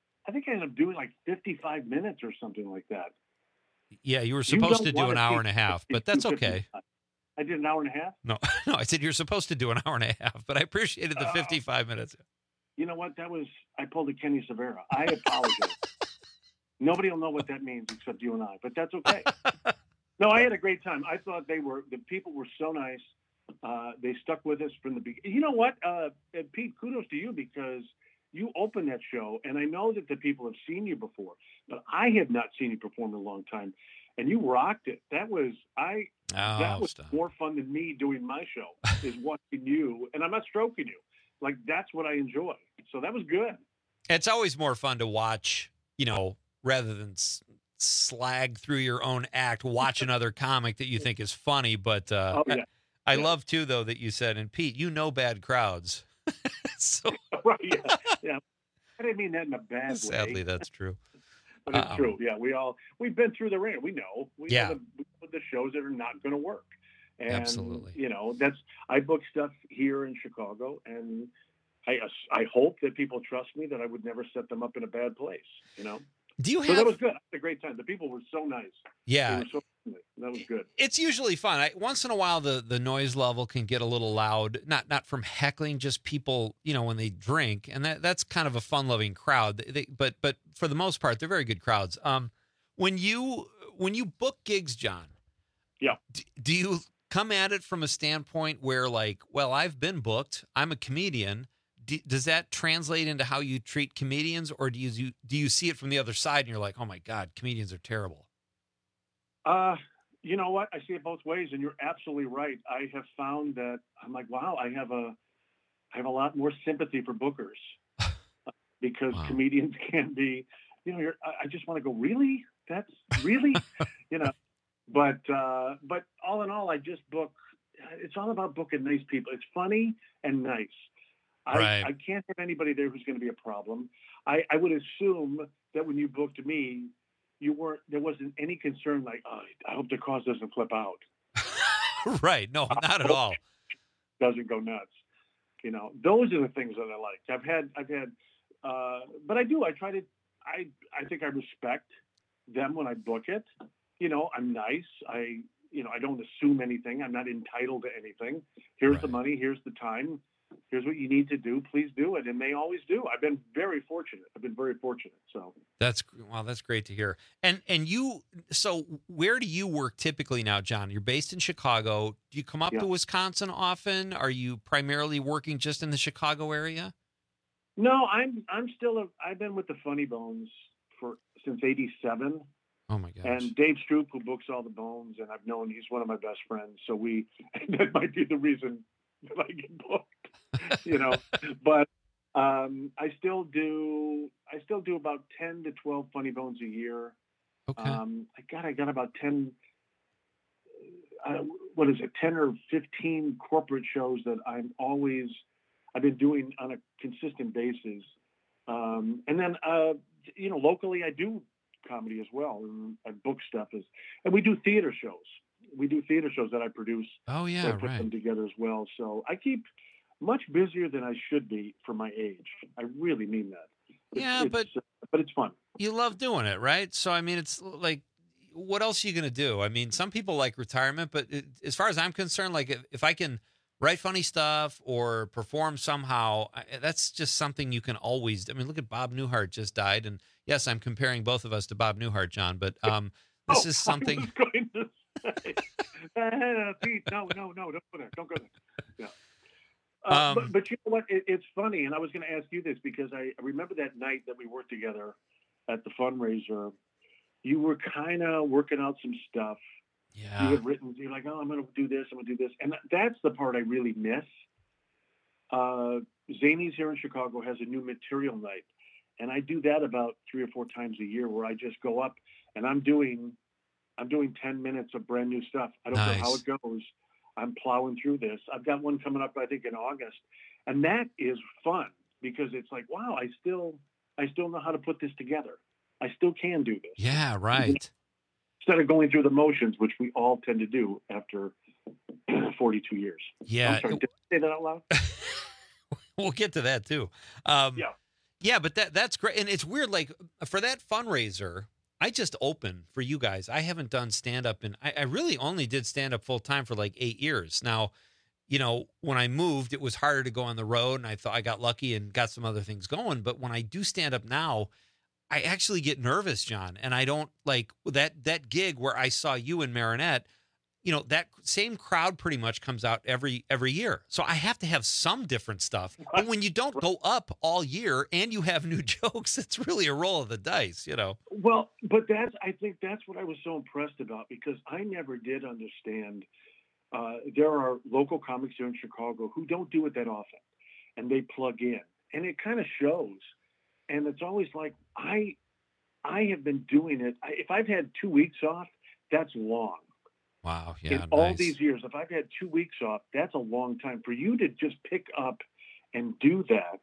like 55 minutes or something like that. Yeah, you were supposed to do an hour and a half, but that's okay. I did an hour and a half? No, I said you're supposed to do an hour and a half, but I appreciated the 55 minutes. You know what? I pulled a Kenny Severa. I apologize. Nobody will know what that means except you and I, but that's okay. No, I had a great time. I thought the people were so nice. They stuck with us from the beginning. You know what, and Pete, kudos to you because you opened that show, and I know that the people have seen you before, but I have not seen you perform in a long time, and you rocked it. That was more fun than me doing my show is watching you, and I'm not stroking you. Like, that's what I enjoy. So that was good. It's always more fun to watch, rather than slag through your own act, watch another comic that you think is funny. But I love, too, though, that you said, and Pete, bad crowds. So right, yeah. I didn't mean that in a bad way. Sadly, that's true. But it's true. Yeah, we've been through the ringer. We know. We know the shows that are not going to work. And, absolutely. I book stuff here in Chicago, and I hope that people trust me that I would never set them up in a bad place. Do you So that was good. I had a great time. The people were so nice. Yeah. They were so nice. That was good. It's usually fun. Once in a while, the noise level can get a little loud, not from heckling, just people, when they drink. And that's kind of a fun-loving crowd. But for the most part, they're very good crowds. When you book gigs, John, yeah, do you come at it from a standpoint where, I've been booked, I'm a comedian. Does that translate into how you treat comedians, or do you see it from the other side and you're like, oh my God, comedians are terrible? You know what? I see it both ways, and you're absolutely right. I have found that I'm like, wow, I have a lot more sympathy for bookers because comedians can be, I just want to go, really? That's really, but all in all, I just book. It's all about booking nice people. It's funny and nice. Right. I can't have anybody there who's going to be a problem. I would assume that when you booked me, there wasn't any concern like, oh, I hope the cause doesn't flip out. Right. No, not at all. Doesn't go nuts. Those are the things that I like. I've had, but I do. I try to. I think I respect them when I book it. I'm nice. I don't assume anything. I'm not entitled to anything. Here's the money. Here's the time. Here's what you need to do. Please do it. And they always do. I've been very fortunate. So that's great to hear. And so where do you work typically now, John? You're based in Chicago. Do you come up to Wisconsin often? Are you primarily working just in the Chicago area? No, I'm still, I've been with the Funny Bones since 87. Oh my gosh. And Dave Stroop, who books all the Bones, and I've known he's one of my best friends. So that might be the reason that I get booked. But I still do about 10 to 12 Funny Bones a year. Okay. I got about 10 10 or 15 corporate shows that I've been doing on a consistent basis. And then locally I do comedy as well, and I book stuff and we do theater shows. We do theater shows that I produce. Oh yeah, I put them together as well. So I keep much busier than I should be for my age. I really mean that. But it's fun. You love doing it, right? So I mean, it's like, what else are you going to do? I mean, some people like retirement, but as far as I'm concerned, like if I can write funny stuff or perform somehow, that's just something you can always. I mean, look at Bob Newhart just died, and yes, I'm comparing both of us to Bob Newhart, John, but this is something. I was going to say, Pete, no, don't go there. Don't go there. Yeah. But you know what? It's funny, and I was going to ask you this because I remember that night that we worked together at the fundraiser. You were kind of working out some stuff. Yeah. You had written, you're like, oh, I'm going to do this, and that's the part I really miss. Zanies here in Chicago has a new material night, and I do that about 3 or 4 times a year, where I just go up and I'm doing 10 minutes of brand new stuff. I don't care how it goes. I'm plowing through this. I've got one coming up, I think, in August. And that is fun because it's like, wow, I still know how to put this together. I still can do this. Yeah, right. Instead of going through the motions, which we all tend to do after 42 years. Yeah. I'm sorry, did I say that out loud? We'll get to that too. Yeah, but that's great. And it's weird, like for that fundraiser, I just opened for you guys. I haven't done stand-up I really only did stand-up full-time for like 8 years. Now, when I moved, it was harder to go on the road, and I thought I got lucky and got some other things going. But when I do stand-up now, I actually get nervous, John. And I don't like that gig where I saw you in Marinette. that same crowd pretty much comes out every year. So I have to have some different stuff. But when you don't go up all year and you have new jokes, it's really a roll of the dice, Well, but I think that's what I was so impressed about, because I never did understand. There are local comics here in Chicago who don't do it that often, and they plug in, and it kind of shows. And it's always like, I have been doing it. If I've had 2 weeks off, that's long. Wow. Yeah. In all these years, if I've had 2 weeks off, that's a long time. For you to just pick up and do that,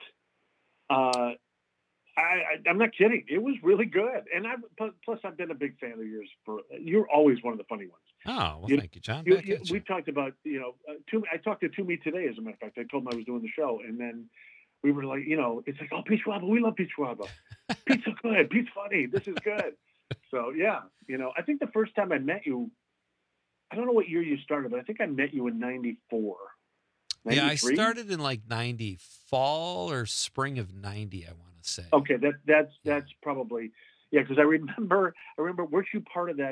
I'm not kidding. It was really good. And plus I've been a big fan of yours. You're always one of the funny ones. Oh, well, thank you, John. We talked about, I talked to Toomey today, as a matter of fact. I told him I was doing the show. And then we were like, it's like, oh, Pete Schwaba, we love Pete Schwaba. Pete's so good. Pete's funny. This is good. So, yeah, I think the first time I met you, I don't know what year you started, but I think I met you in 94. 93? Yeah, I started in like 90, fall or spring of 90, I want to say. Okay, that's probably, yeah, because I remember, weren't you part of that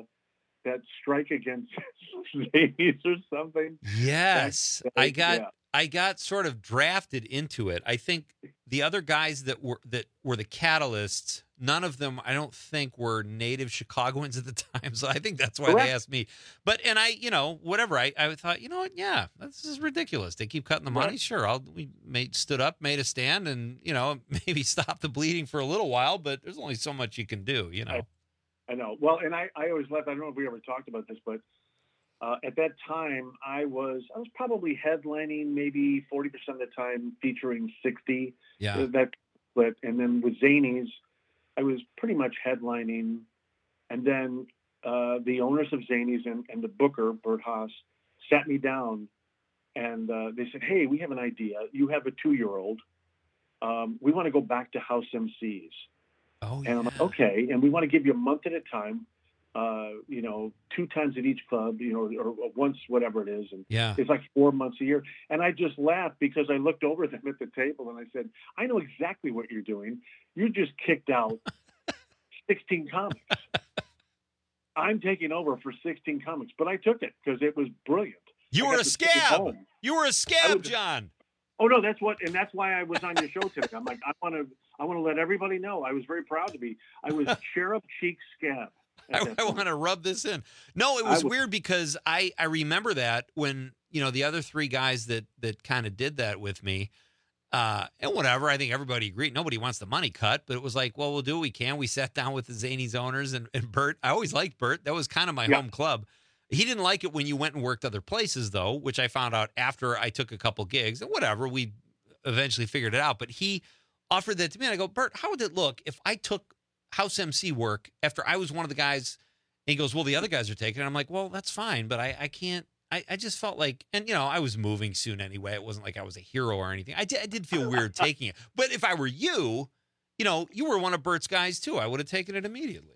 strike against Zanies or something? Yes, I got sort of drafted into it. I think the other guys that were the catalysts, none of them, I don't think, were native Chicagoans at the time. So I think that's why they asked me. But, and I, whatever, I thought, what? Yeah, this is ridiculous. They keep cutting the money. Right. Sure. Stood up, made a stand, and, maybe stopped the bleeding for a little while, but there's only so much you can do, I know. Well, and I always left, I don't know if we ever talked about this, but at that time, I was probably headlining maybe 40% of the time, featuring 60. Yeah. That split. And then with Zanies, I was pretty much headlining. And then the owners of Zanies and the booker, Bert Haas, sat me down, and they said, hey, we have an idea. You have a 2-year-old. We want to go back to house MCs. Oh, yeah. And I'm like, okay. And we want to give you a month at a time. 2 times at each club, or once, whatever it is. And it's like 4 months a year. And I just laughed because I looked over them at the table and I said, I know exactly what you're doing. You just kicked out 16 comics. I'm taking over for 16 comics, but I took it because it was brilliant. You were a scab. You were a scab, John. Oh no, that's why I was on your show today. I'm like, I want to let everybody know. I was very proud to be. I was cherub cheek scab. I want to rub this in. No, it was weird because I remember that when, the other 3 guys that kind of did that with me, and whatever, I think everybody agreed. Nobody wants the money cut, but it was like, well, we'll do what we can. We sat down with the Zanies owners and Bert. I always liked Bert. That was kind of my home club. He didn't like it when you went and worked other places, though, which I found out after I took a couple gigs. And whatever, we eventually figured it out. But he offered that to me, and I go, Bert, how would it look if I took house MC work after I was one of the guys? And he goes, well, the other guys are taking it. I'm like, well, that's fine, but I can't. I just felt like, and I was moving soon anyway. It wasn't like I was a hero or anything. I did feel weird taking it. But if I were you, you were one of Bert's guys too. I would have taken it immediately.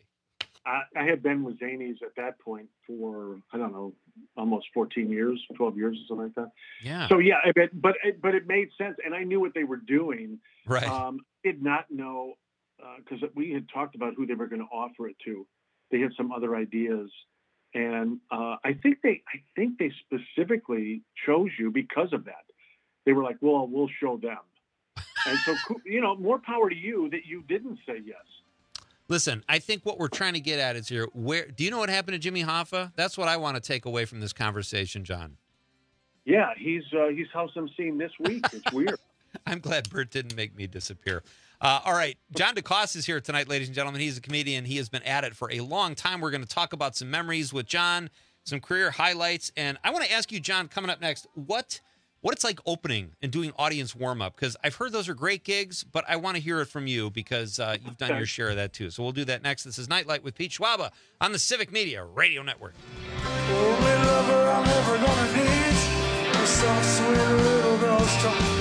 I had been with Zanies at that point for, I don't know, almost 14 years, 12 years or something like that. Yeah. So yeah, but it made sense, and I knew what they were doing. Right. Did not know, because we had talked about who they were going to offer it to. They had some other ideas, and I think they specifically chose you because of that. They were like, well, we'll show them. And so, more power to you that you didn't say yes. Listen, I think what we're trying to get at is here. Do you know what happened to Jimmy Hoffa? That's what I want to take away from this conversation, John. Yeah, he's house emceeing this week. It's weird. I'm glad Bert didn't make me disappear. All right, John DeCoste is here tonight, ladies and gentlemen. He's a comedian. He has been at it for a long time. We're going to talk about some memories with John, some career highlights, and I want to ask you, John, coming up next, what it's like opening and doing audience warm-up, because I've heard those are great gigs, but I want to hear it from you because you've done your share of that too. So we'll do that next. This is Nightlight with Pete Schwaba on the Civic Media Radio Network. Only lover I'm ever gonna need, a soft, sweet little girl's talk.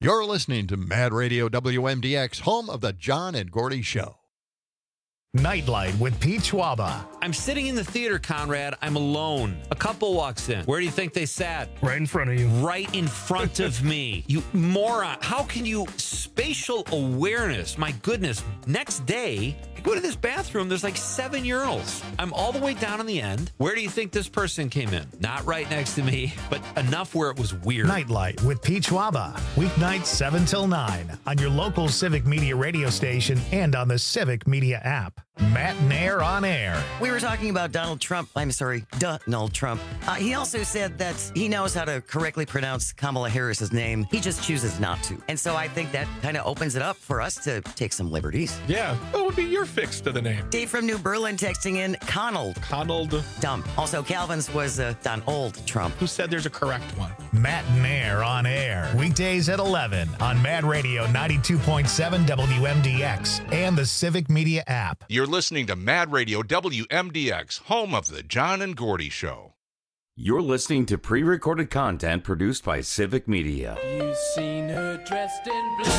You're listening to Mad Radio WMDX, home of the John and Gordy Show. Nightlight with Pete Schwaba. I'm sitting in the theater, Conrad. I'm alone. A couple walks in. Where do you think they sat? Right in front of you. Right in front of me. You moron. How can you... Spatial awareness. My goodness. Next day, I go to this bathroom. There's like 7 urinals. I'm all the way down in the end. Where do you think this person came in? Not right next to me, but enough where it was weird. Nightlight with Pete Schwaba. Weeknights 7 till 9 on your local Civic Media radio station and on the Civic Media app. Matt Nair on air. We were talking about Donald Trump. Donald Trump. He also said that he knows how to correctly pronounce Kamala Harris's name. He just chooses not to. And so I think that kind of opens it up for us to take some liberties. Yeah. What would be your fix to the name? Dave from New Berlin texting in Conald. Dumb. Also, Calvin's was Donald Trump. Who said there's a correct one? Matt Nair on air. Weekdays at 11 on Mad Radio 92.7 WMDX and the Civic Media app. You're listening to Mad Radio WMDX, home of the John and Gordy Show. You're listening to pre-recorded content produced by Civic Media. You've seen her dressed in blue.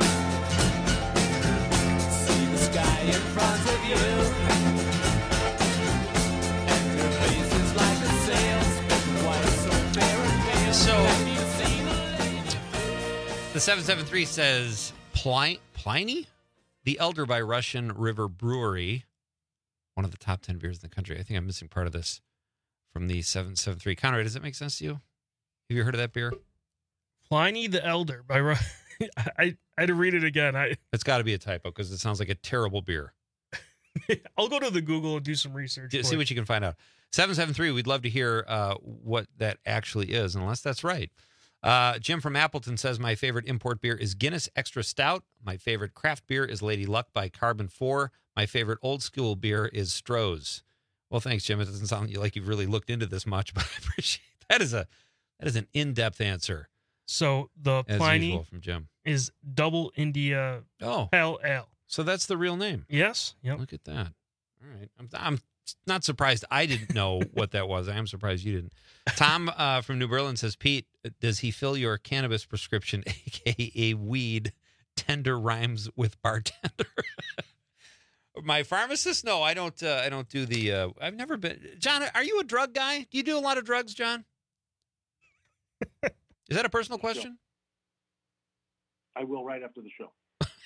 See the sky in front of you. And her face is like a sail, spoken white, so fair and pale. So, Have you seen a lady? the 773 says Pliny? The Elder by Russian River Brewery. One of the top 10 beers in the country. I think I'm missing part of this from the 773. Conrad, does that make sense to you? Have you heard of that beer? Pliny the Elder by I had to read it again. It's got to be a typo because it sounds like a terrible beer. I'll go to the Google and do some research. See what you can find out. 773, we'd love to hear what that actually is, unless that's right. Jim from Appleton says, my favorite import beer is Guinness Extra Stout. My favorite craft beer is Lady Luck by Carbon 4. My favorite old school beer is Stroh's. Well, thanks, Jim. It doesn't sound like you've really looked into this much, but I appreciate that. That is an in-depth answer. So the as Pliny usual from Jim is Double India Pale Ale. So that's the real name. Yes. Yep. Look at that. All right. I'm not surprised I didn't know what that was. I am surprised you didn't. Tom from New Berlin says, Pete, does he fill your cannabis prescription, a.k.a. weed, tender rhymes with bartender? My pharmacist? No, I don't do the, I've never been. John, are you a drug guy? Do you do a lot of drugs, John? Is that a personal question? I will right after the show.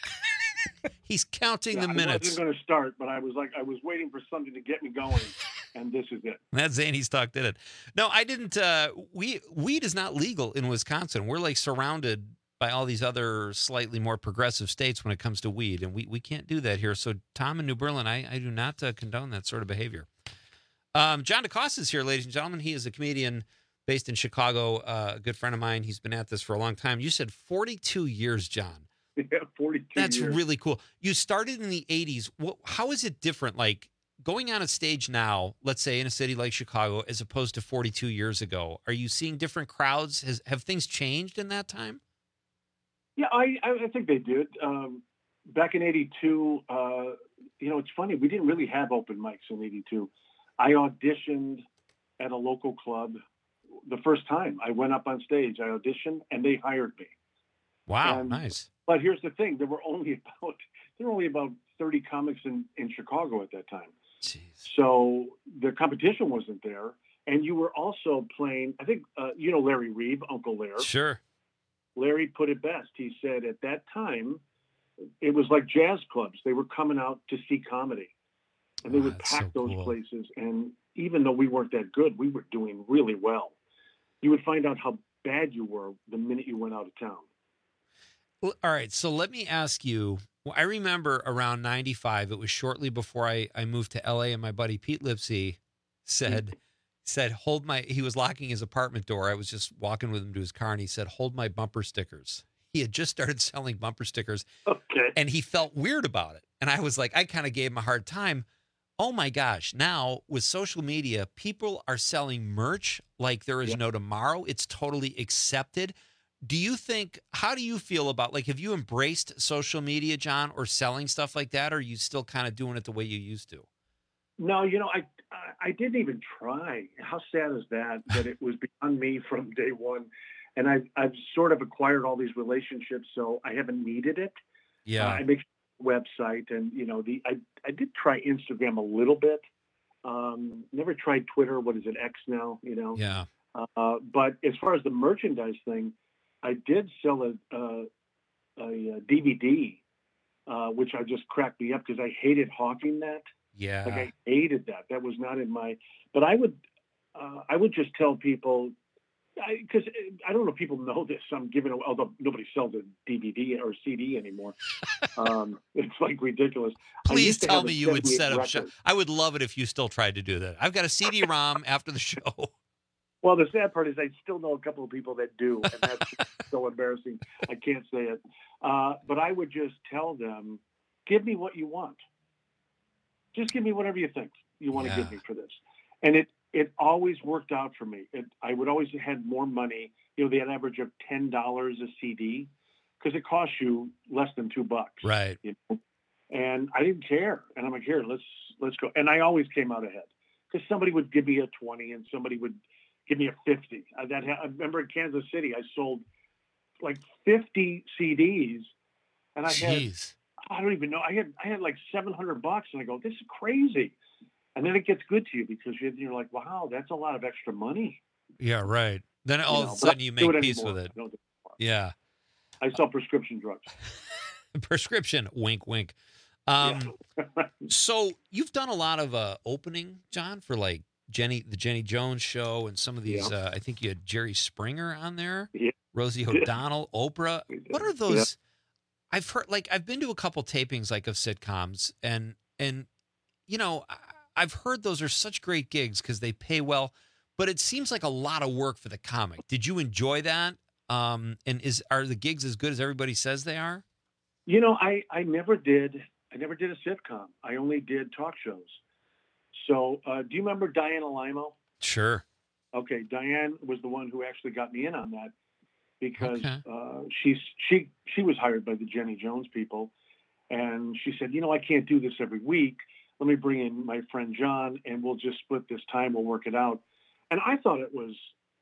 He's counting the minutes. I wasn't going to start, but I was waiting for something to get me going, and this is it. That Zany Stock did it. No, I didn't. Weed is not legal in Wisconsin. We're like surrounded by all these other slightly more progressive states when it comes to weed, and we can't do that here. So, Tom in New Berlin, I do not condone that sort of behavior. John DeCosta is here, ladies and gentlemen. He is a comedian based in Chicago, a good friend of mine. He's been at this for a long time. You said 42 years, John. Yeah, 42 That's years. really cool. You started in the 80s. How is it different, like going on a stage now, let's say in a city like Chicago, as opposed to 42 years ago? Are you seeing different crowds? Have things changed in that time? Yeah, I think they did. Back in 82, it's funny. We didn't really have open mics in 82. I auditioned at a local club the first time. I went up on stage. I auditioned, and they hired me. Wow, nice. But here's the thing: there were only about 30 comics in Chicago at that time. Jeez. So the competition wasn't there, and you were also playing. I think Larry Reeve, Uncle Larry. Sure. Larry put it best. He said at that time, it was like jazz clubs. They were coming out to see comedy, and they would pack those places. And even though we weren't that good, we were doing really well. You would find out how bad you were the minute you went out of town. Well, all right, so let me ask you. Well, I remember around 95, it was shortly before I moved to LA, and my buddy Pete Lipsy said, he was locking his apartment door. I was just walking with him to his car, and he said, hold my bumper stickers. He had just started selling bumper stickers, and he felt weird about it. And I was like, I kind of gave him a hard time. Oh my gosh, now with social media, people are selling merch like there is no tomorrow. It's totally accepted. How do you feel about, like, have you embraced social media, John, or selling stuff like that? Or are you still kind of doing it the way you used to? No, I didn't even try. How sad is that it was beyond me from day one. And I've sort of acquired all these relationships, so I haven't needed it. Yeah. I make a website, and I did try Instagram a little bit. Never tried Twitter. What is it, X now? Yeah. But as far as the merchandise thing, I did sell a DVD, which I just cracked me up because I hated hawking that. Yeah. Like I hated that. That was not in my. But I would just tell people, because I don't know if people know this. I'm giving away, although nobody sells a DVD or CD anymore. It's like ridiculous. Please tell me you would set up shop. I would love it if you still tried to do that. I've got a CD-ROM after the show. Well, the sad part is I still know a couple of people that do, and that's so embarrassing. I can't say it. But I would just tell them, give me what you want. Just give me whatever you think you want to give me for this. And it always worked out for me. I would always had more money. The average of $10 a CD, because it costs you less than $2. Right. And I didn't care. And I'm like, here, let's go. And I always came out ahead because somebody would give me a 20 and somebody would give me a 50. I remember in Kansas City, I sold like 50 CDs, and I don't even know. I had like $700, and I go, this is crazy. And then it gets good to you because you're like, wow, that's a lot of extra money. Yeah, right. Then all of a sudden you make peace with it. Yeah. I sell prescription drugs. Prescription, wink, wink. So you've done a lot of opening, John, for like the Jenny Jones show and some of these. I think you had Jerry Springer on there, Rosie O'Donnell, Oprah. What are those? Yeah. I've heard, I've been to a couple tapings of sitcoms, and I've heard those are such great gigs because they pay well, but it seems like a lot of work for the comic. Did you enjoy that? And are the gigs as good as everybody says they are? I never did a sitcom. I only did talk shows. So do you remember Diane Alimo? Sure. Okay. Diane was the one who actually got me in on that because she was hired by the Jenny Jones people. And she said, I can't do this every week. Let me bring in my friend John, and we'll just split this time. We'll work it out. And I thought it was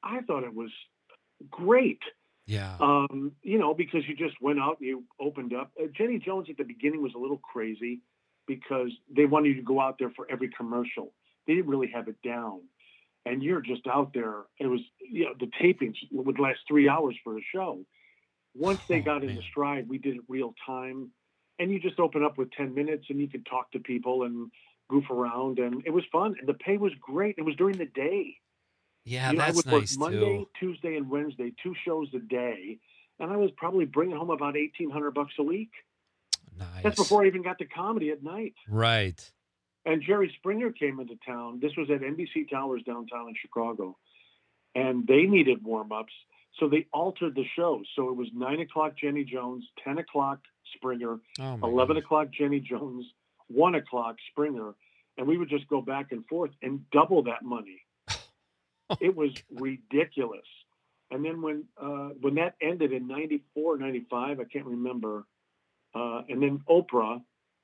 great. Yeah. Because you just went out and you opened up. Jenny Jones at the beginning was a little crazy because they wanted you to go out there for every commercial. They didn't really have it down. And you're just out there. It was, the tapings would last 3 hours for a show. Once they got into stride, we did it real time. And you just open up with 10 minutes and you could talk to people and goof around. And it was fun. And the pay was great. It was during the day. Yeah, that's I would nice, work Monday, too. Tuesday, and Wednesday, 2 shows a day. And I was probably bringing home about $1,800 a week. Nice. That's before I even got to comedy at night. Right. And Jerry Springer came into town. This was at NBC Towers downtown in Chicago. And they needed warm-ups. So they altered the show. So it was 9 o'clock Jenny Jones, 10 o'clock Springer, 11 o'clock Jenny Jones, 1 o'clock Springer. And we would just go back and forth and double that money. It was ridiculous. And then when that ended in 94, 95, I can't remember. And then Oprah,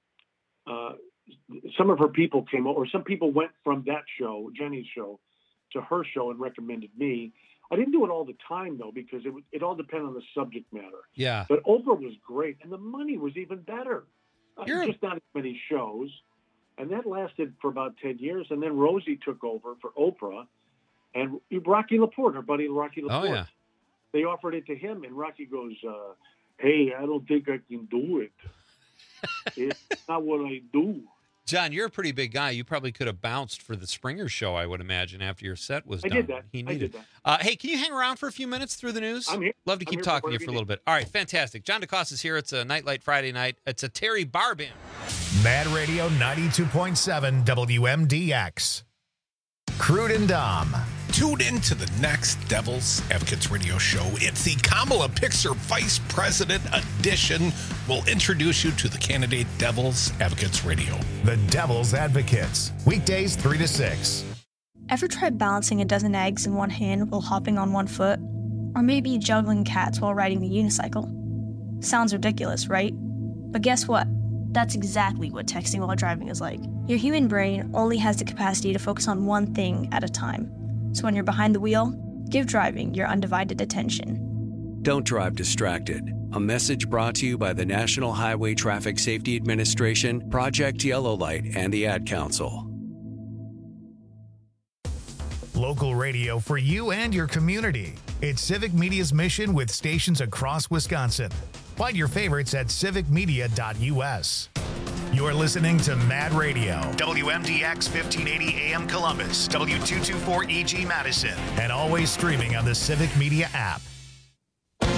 some of her people came over, or some people went from that show, Jenny's show, to her show and recommended me. I didn't do it all the time, though, because it all depended on the subject matter. Yeah. But Oprah was great, and the money was even better. Just not as many shows. And that lasted for about 10 years. And then Rosie took over for Oprah. And Rocky LaPorte, her buddy Rocky LaPorte. Oh, yeah. They offered it to him, and Rocky goes, hey, I don't think I can do it. It's not what I do. John, you're a pretty big guy. You probably could have bounced for the Springer show, I would imagine, after your set was done. I did that. He needed that. Hey, can you hang around for a few minutes through the news? I'm here. Love to keep talking to you for a little bit. All right, fantastic. John DeCosta's here. It's a Nightlight Friday night. It's a Terry Barbin. Mad Radio 92.7 WMDX. Crude and Dom. Tune in to the next Devil's Advocates radio show. It's the Kamala Pixar Vice President edition. We'll introduce you to the candidate Devil's Advocates Radio. The Devil's Advocates. Weekdays 3 to 6. Ever tried balancing a dozen eggs in one hand while hopping on one foot? Or maybe juggling cats while riding the unicycle? Sounds ridiculous, right? But guess what? That's exactly what texting while driving is like. Your human brain only has the capacity to focus on one thing at a time. So when you're behind the wheel, Give driving your undivided attention. Don't drive distracted. A message brought to you by the National Highway Traffic Safety Administration, Project Yellow Light, and the Ad Council. Local radio for you and your community. It's Civic Media's mission with stations across Wisconsin. Find your favorites at civicmedia.us. You're listening to Mad Radio, WMDX 1580 AM Columbus, W224EG Madison, and always streaming on the Civic Media app.